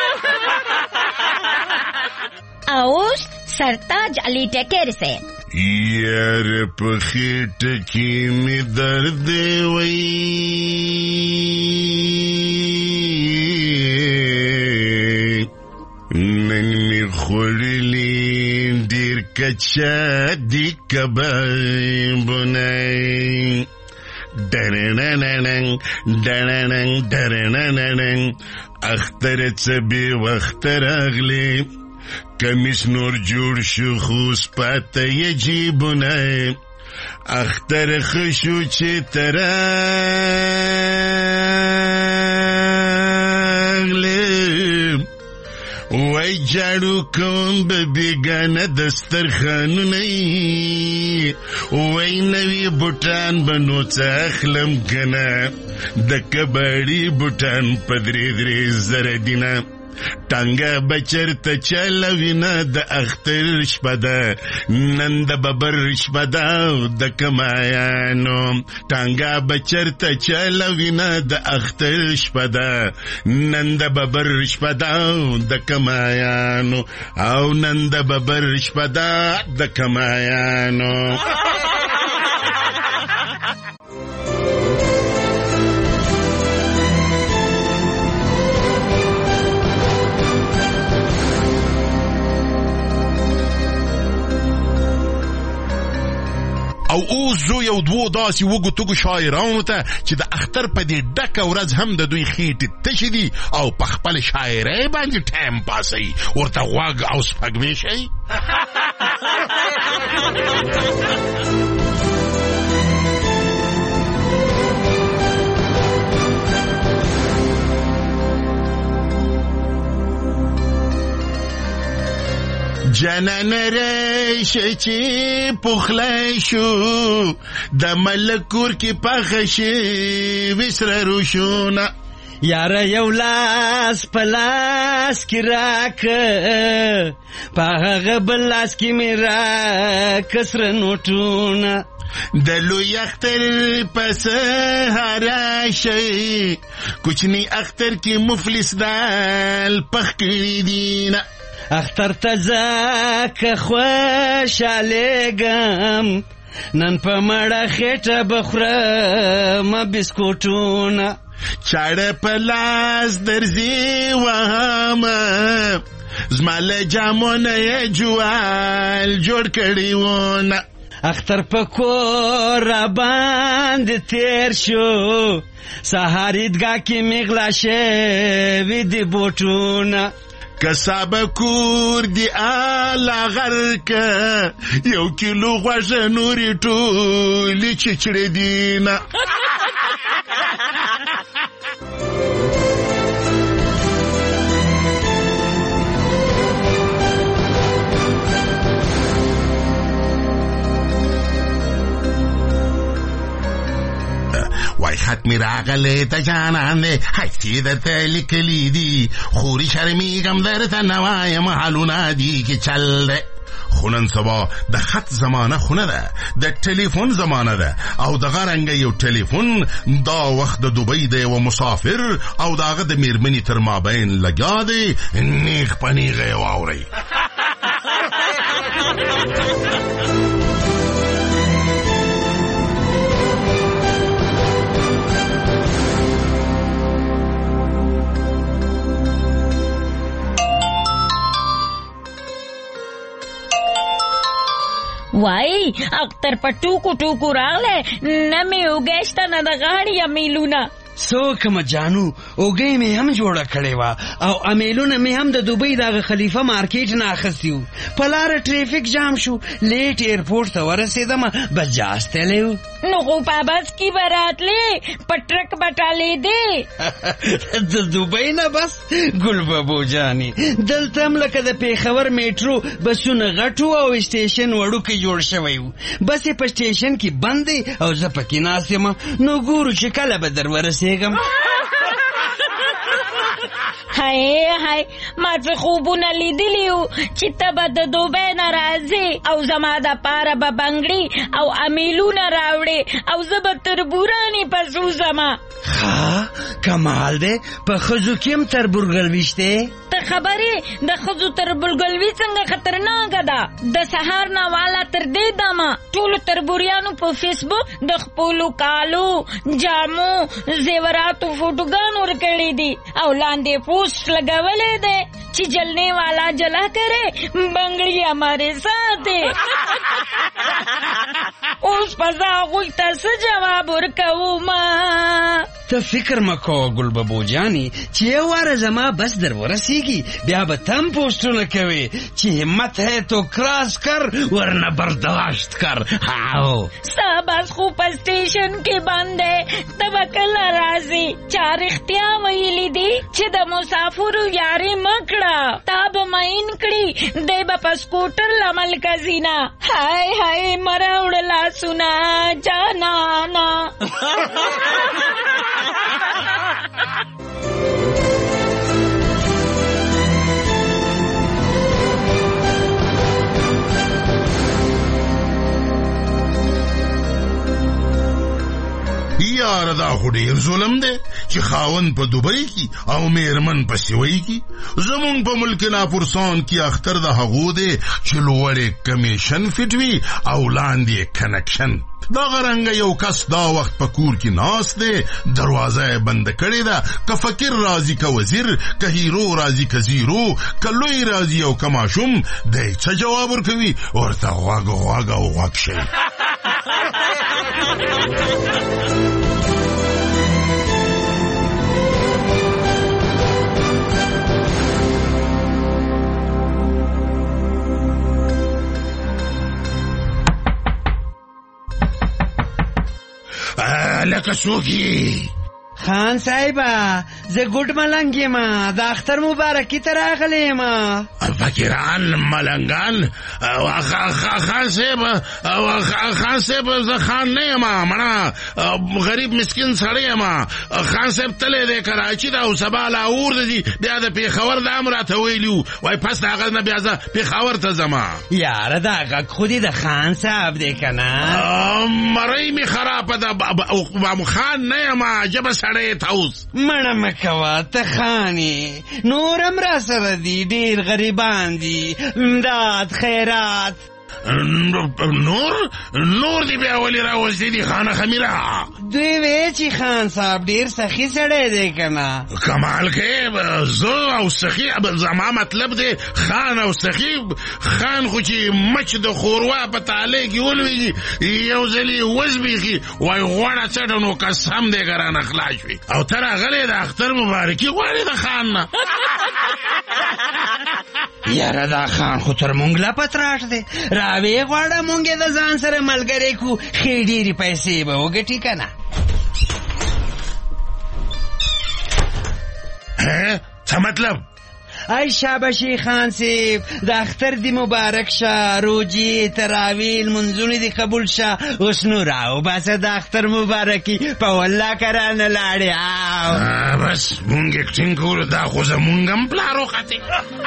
اوش سرتاج علی ټکر سے یار په خېټه کې می درد وای نن می خوړلی ډیر کچا دی کبابونه درنننن درننن درننن اختر څه بې وخته راغلی کمیس نور جوړ شو خو سپاته یې جیبونه اختر ښه شو چې ته راغلی وای جاړو کوم به بیګانه دسترخوانونه وای نوي بوټان به نو څه اخلم کنه د کباړي بوټان په 3 زره دینه ټانګه بچرته چلوینه د اختر شپه ده نن د ببر شپه ده د کمایانو ټانګه بچرته چلوینه د اختر شپه ده نن د ببر شپه ده د کمایانو او نن د ببر شپه ده د کمایانو او اوس زو یو دوو داسې وګو توګو شاعرانو ته چې د اختر په دې ډکه ورځ هم د دوی خېټې تشې دي او په خپل شاعرۍ باندې ټایم پاسوي ورته غوږ او سپږمې شي جنان ریشه چې پخلی شو د ملک کور کې پخه شوي سره روشونه یاره یو لاس په لاس کې راکه په هغه بل لاس کې مې راکه سره نوټونه د لوی اختر په سهاره شي کوچني اختر کې مفلس دال پخ کړي دینه اختر ته ځکه خوشحالېږم نن په مړه خېټه به خورم بسکوټونه چاړه په لاس درځي وهمه زما له جامونه یې جوال جوړ کړي وونه اختر په کور راباندې تېر شو سهار عیدګاه کې مې غلا شوي دي بوټونه کسابه کور دی آلا غرکه یو کیلو غوښه نورې ټولې چچړې دینه وای خط می راغلی ته جانان دی حیثی درته لیکلی دي خوري شرمیږم درته نه وایم حالونه دي کې چل دی خو نن سبا د خط زمانه خو نه ده د ټلیفون زمانه ده او دغه رنګه یو ټلیفون دا وخت د دوبۍ د یوه مسافر او د هغه د میرمنې تر مابین لګیا دی نیغ په نیغه یې واورئ وای اختر په ټوکو ټوکو راغله نه مې وګشته نه د غاړې امیلونه څوک جانو اوګې مې هم جوړه کړې وه او امیلونه مې هم د دوبۍ دغه خلیفه مارکیټ نه اخیستي وو په لاره ټریفک جام شو لیټ ایرپورټ ته ورسېدم بس جهاز تللی و نو خو په بس کې به راتلې په ټرک به ټالېدې د دوبۍ نه بس ګل ببو جانې دلته هم لکه د پېښور میټرو بسونه غټ وو او سټیشن وړوکی جوړ شوی و بس یې په سټیشن کې بند دی او زه پکې ناست یم نو ګورو چې کله به در ورسېږم هاي ما څه خوبونه لیدلی وو چې ته به د دوبۍ نه راځې او زما دپاره به بنګړي او امیلونه راوړې او زه به تربورانې پسو زما. کمال دی، په ښځو کې هم تربورګلوي شته؟ ته خبرې د ښځو تربورګلوي څنګه خطرناکه ده. د سهار نه والا تر دې دمه ټولو تربوریانو په فیسبوک د خپلو کالو جامو زیوراتو فوټوګان ورکړي دي او لاندې پوسټ لګولی دی چې جلنے والا جلا کرے بنگڑی ہمارے ساتھ اوس پزا غوی ته څه جواب ورکوو ما. ته فکر مکوه ګلببو جانې چې یو واره زما بس در ورسیږي بیا به تم پوسټونه کوي چې همت ہے تو کراس کر ورنه برداشت کر. ستا بس خو په سټیشن کې بند دی، ته به کله راځې؟ چا رښتیا ویلي دي چې د مسافرو یاري مه کړه، تا به مین کړي دی به په سکوټر لمل کزینا. هاي مره وړه لاسونه جانانا. یاره دا خو ډېر ظلم دی چې خاوند په دوبۍ کې او میرمن په سوی کې. زمونږ په ملک ناپورسان کې اختر د هغو دی چې لوړې کمیشن فټ وي او لاندې کنکشن. دغه رنګه یو کس دا وخت په کور کې ناست دی، دروازه یې بنده کړې ده. که فقیر راځي که وزیر، که هیرو راځي که زیرو، که لوی راځي او که ماشوم، دی څه جواب ورکوي؟ ورته غوږ او غوږ شي. لکه څوک خان صاحبه زه ګډ ملنګ یم، د اختر مبارکي ته راغلی یم. فقیران ملنګان خان صاحب زه خان نه یم، مړه غریب مسکین سړی یم. خان صاحب تللی دی کراچي ته او سبا لاهور ته ځي، بیا د پېښور دا هم راته ویلي وو وایي پس د هغه نه بیا زه پېښور ته ځم. یاره دا غږ خو دې د خان صاحب دی که نه؟ مرۍ مې خرابه ده، خان نه یم جبه سړی تاوس. مړه مه کوه ته خانې، نور هم را سره دي، ډېر غریبان دي، امداد خیرات. نور دی بیا ولی راوستی دی خانه خمیره. دوی وی چې خان صاحب ډیر سخی سړی دی کنه. کمال کې زه او سخی زما مطلب دی خان او سخی. خان خو چې مچ د خوروا په تاله کې ولویږي یو ځلې وزبیږي وای غوړه څټه نو قسم دی ګران اخلاص وي. او تر هغه د اختر مبارکي غواړي د خان نه. یاره دا خان خو تر مونږ لا پتراټ دی، راوی غواړه مونږ د ځان سره ملګری کو، ښې ډېرې پیسې به وګټي که نه. څه مطلب؟ ای شاباشي خان صاحب د اختر دی مبارک شه، روجي تراویل منځونه دی قبول شه. اوس نو راوباسه د اختر مبارکي په والله کرانه لاړې. بس مونږ اکټینګ کولو، دا خو زمونږ هم پلار وختې.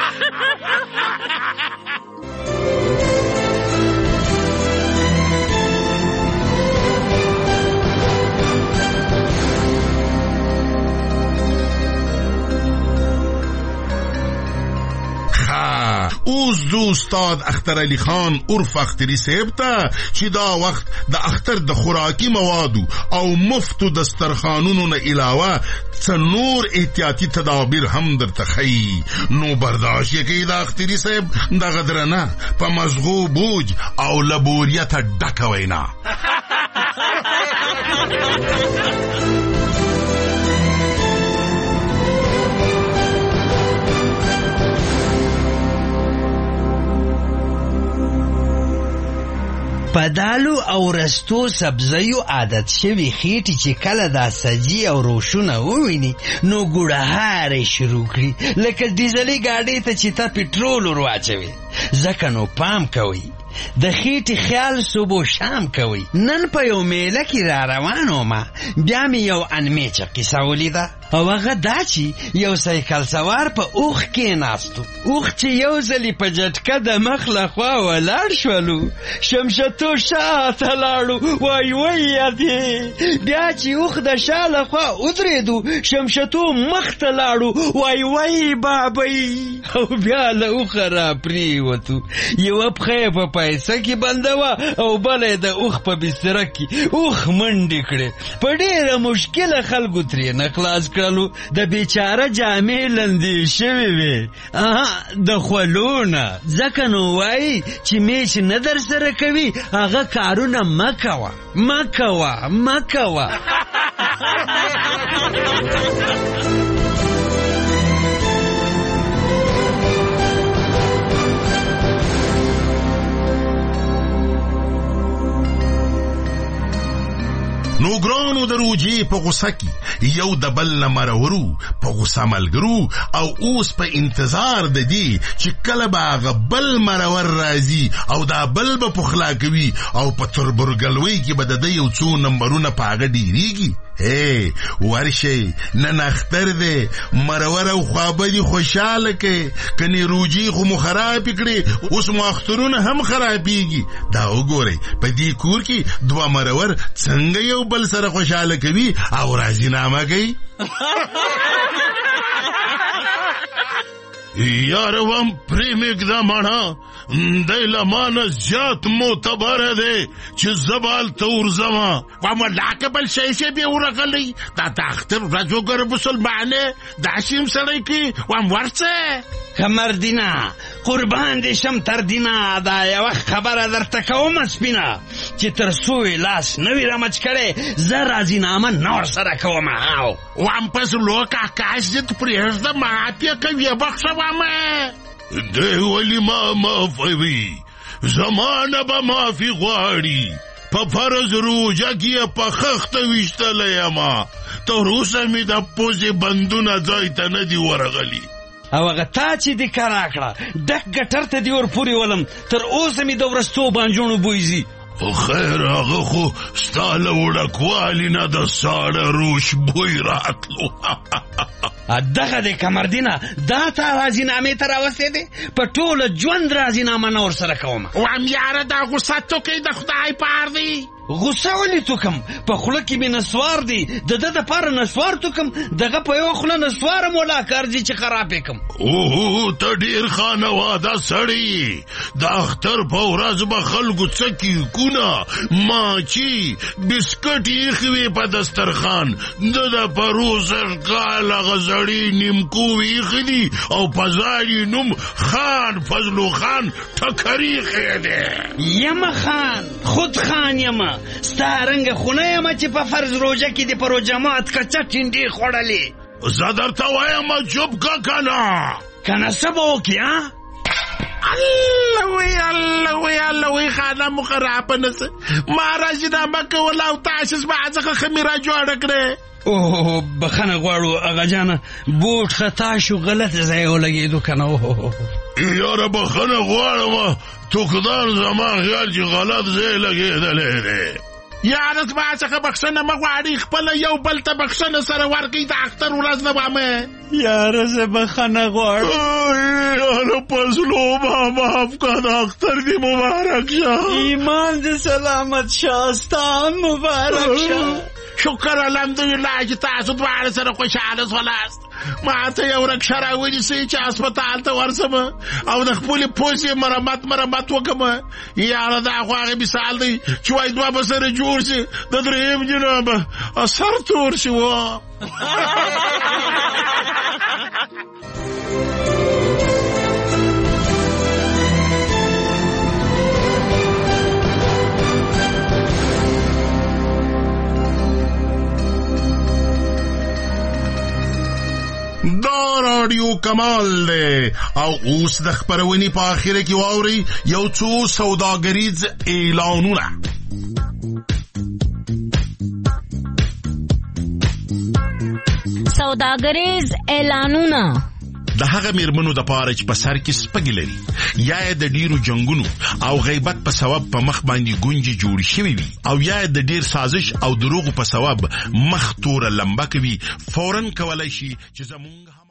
اوس د استاد اختر علي خان عرف اختری صاحب ته چې دا وخت د اختر د خوراکي موادو او مفتو دسترخوانونو نه علاوه څه نور احتیاطي تدابیر هم درته ښیي، نو برداشت یې کوي د اختري صاحب دغه درنه په مزغو بوج او لبوریته ډکه وینا. پدالو او رستو سبزیو عادت شوی خیټي چې کله دا سجی او روشونه وویني نو ګوډهارې شروع کړي لکه ډیزلي ګاډۍ ته چې تا پټرول ور واچوي. ځکه نو پام کوئ د خیټي خیال صبح شام کوئ. نن په یو میله کې را روان ومه، بیا مې یو انمیچه قصه ولیده. او هغه دا چې یو سایکل سوار په اوښ کېناستو. اوښ چې یو ځلې په جټکه د مخ له خوا ولاړ شولو، شمشتو شاته لاړو، وای وای یادې. بیا چې اوښ د شا له خوا ودرېدو، شمشتو مخ ته لاړو، وای وای بابی. او بیا له اوښه را پرېوتو، یوه پښه یې په پایڅه کې بنده وه او بله یې د اوښ په بستره کې. اوښ منډې کړې، په ډېره مشکله خلکو ترې نه خلاص کړلو. د بیچاره جامې لندې شوې وې د خولو نه. ځکه نو وایي چې میچ نه در سره کوي هغه کارونه مه کوه، مه کوه، مه کوه. نو ګرانو د روجې په غوسه کې یو د بل نه مرورو، په غوسه ملګرو، او اوس په انتظار د دې چې کله به هغه بل مرور راځي او دا بل به پخلا کوي او په تربرګلوۍ کې به د ده یو څو نمبرونه په هغه ډېرېږي. ورشئ نن اختر دی، مرور او خوابدي خوشحاله کړئ. کنې روجې خو مو خرابې کړې، اوس مو اخترونه هم خرابېږي. دا وګورئ په دې کور کې دوه مرور څنګه یو بل سره خوشحاله کوي او راضینامه کوي. یاره وم پرې مږده ماڼه، دی له مانه زیات معتبره دی چې زه به هلته ورځمه. والله که بل شی شی بې ورغلی، دا د اختر ورځ وګوره مسلمانې، داسې هم سړی کوي. وم ورڅه کمردینه، قربان دې شم تر دینه. دا یوه خبره درته کومه سپینه، چې تر څو یې لاس نه وي رامچ کړی زه راضینامه نه ورسره کومه. وم په زلو کاکاش دې ته پرېږده، معافیه کوي بخښه وامه. دی ولې ما معافوي، زمانه به معافي غواړي. په فرض روژه کې یې په خښته ویشتلی یمه، تر اوسه مې د پوزې بندونه ځای ته نه دي ورغلي. او هغه تا چې دې کرا کړه ډک ګټر ته دې ورپورې ولم، تر اوسه مې د ورستو بانجونو بوی ځي. خیر هغه خو ستا له وړکوالي نه د ساړه روش بوی راتلو. دغه دی کمردینه، دا تا راضینامې ته راوستې دی، په ټوله ژوند راضینامه نه ورسره کومه. وام یاره دا غوسه توکې د خدای پار دی. غوسه ولې توکم؟ په خوله کې مې نسوار دی، د ده دپاره نسوار توکم، دغه په یوه خوله نسواره مولا کار دی چې خراب یې کم. اوه ته ډېر خانواده سړی، د اختر په ورځ به خلکو څه کیکونه، ماچي، بسکټ ایښي وي په دسترخوان، ده د پروسږ کال هغه زړې نیمکو ایښي دي او په ځای یې نوم خان فضلو خان ټکري ایښی دی. یمه خان، خود خان یمه، ستا رنګه خونه یمه چې په فرض روژه کې دې په روژهمات کچه ټینډې خوړلې. زه درته وایم چوپ که کنه. کنه څه به وکړي؟ الله وی خانه مو خرابه نسه، ما راضینامه کوله او تاسې زما څخه خمیره جوړه کړې. اوه بخښنه غواړو اغا جانه، بوټ خطا شو، غلط ځای ولګېدو که نه. یاره بخښنه غواړم، توکدان زما خیال چې غلط ځای لګېدلی دی. یاره زما څخه بخښنه مه غواړي، خپله یو بل ته بخښنه سره ورکوي، د اختر ورځ نه به یاره زه بخښنه غواړم. یاره پزلو ما معاف که، د اختر دې مبارک شه. ایمان دې سلامت شه، ستا مبارک شه. شکر الحمدلله چې تاسو دواړه سره خوشحاله سولاست. ما ته یو رکشه راونیسئ چې هسپتال ته ورسم او د خپلې پوزې مرمت وکړم. یاره دا خو هغې مثال دی چې وایي دوه به سره جوړ شي، د درېیم جنه به سر تور شي. و دا رادیو کمال دی او اوس د خپرونې په آخره کې واورئ یو څو سوداګریز اعلانونه. سوداګریز اعلانونه. د هغه میرمنو د پاره چې په سر کې سپږی لري یا د ډیرو جنگونو او غیبت په سبب په مخ باندې ګونجي جوړ شوی وي او یا د ډیر سازش او دروغ په سبب مخ تور لمبه کوي، فورن کولای شي چې زمونږ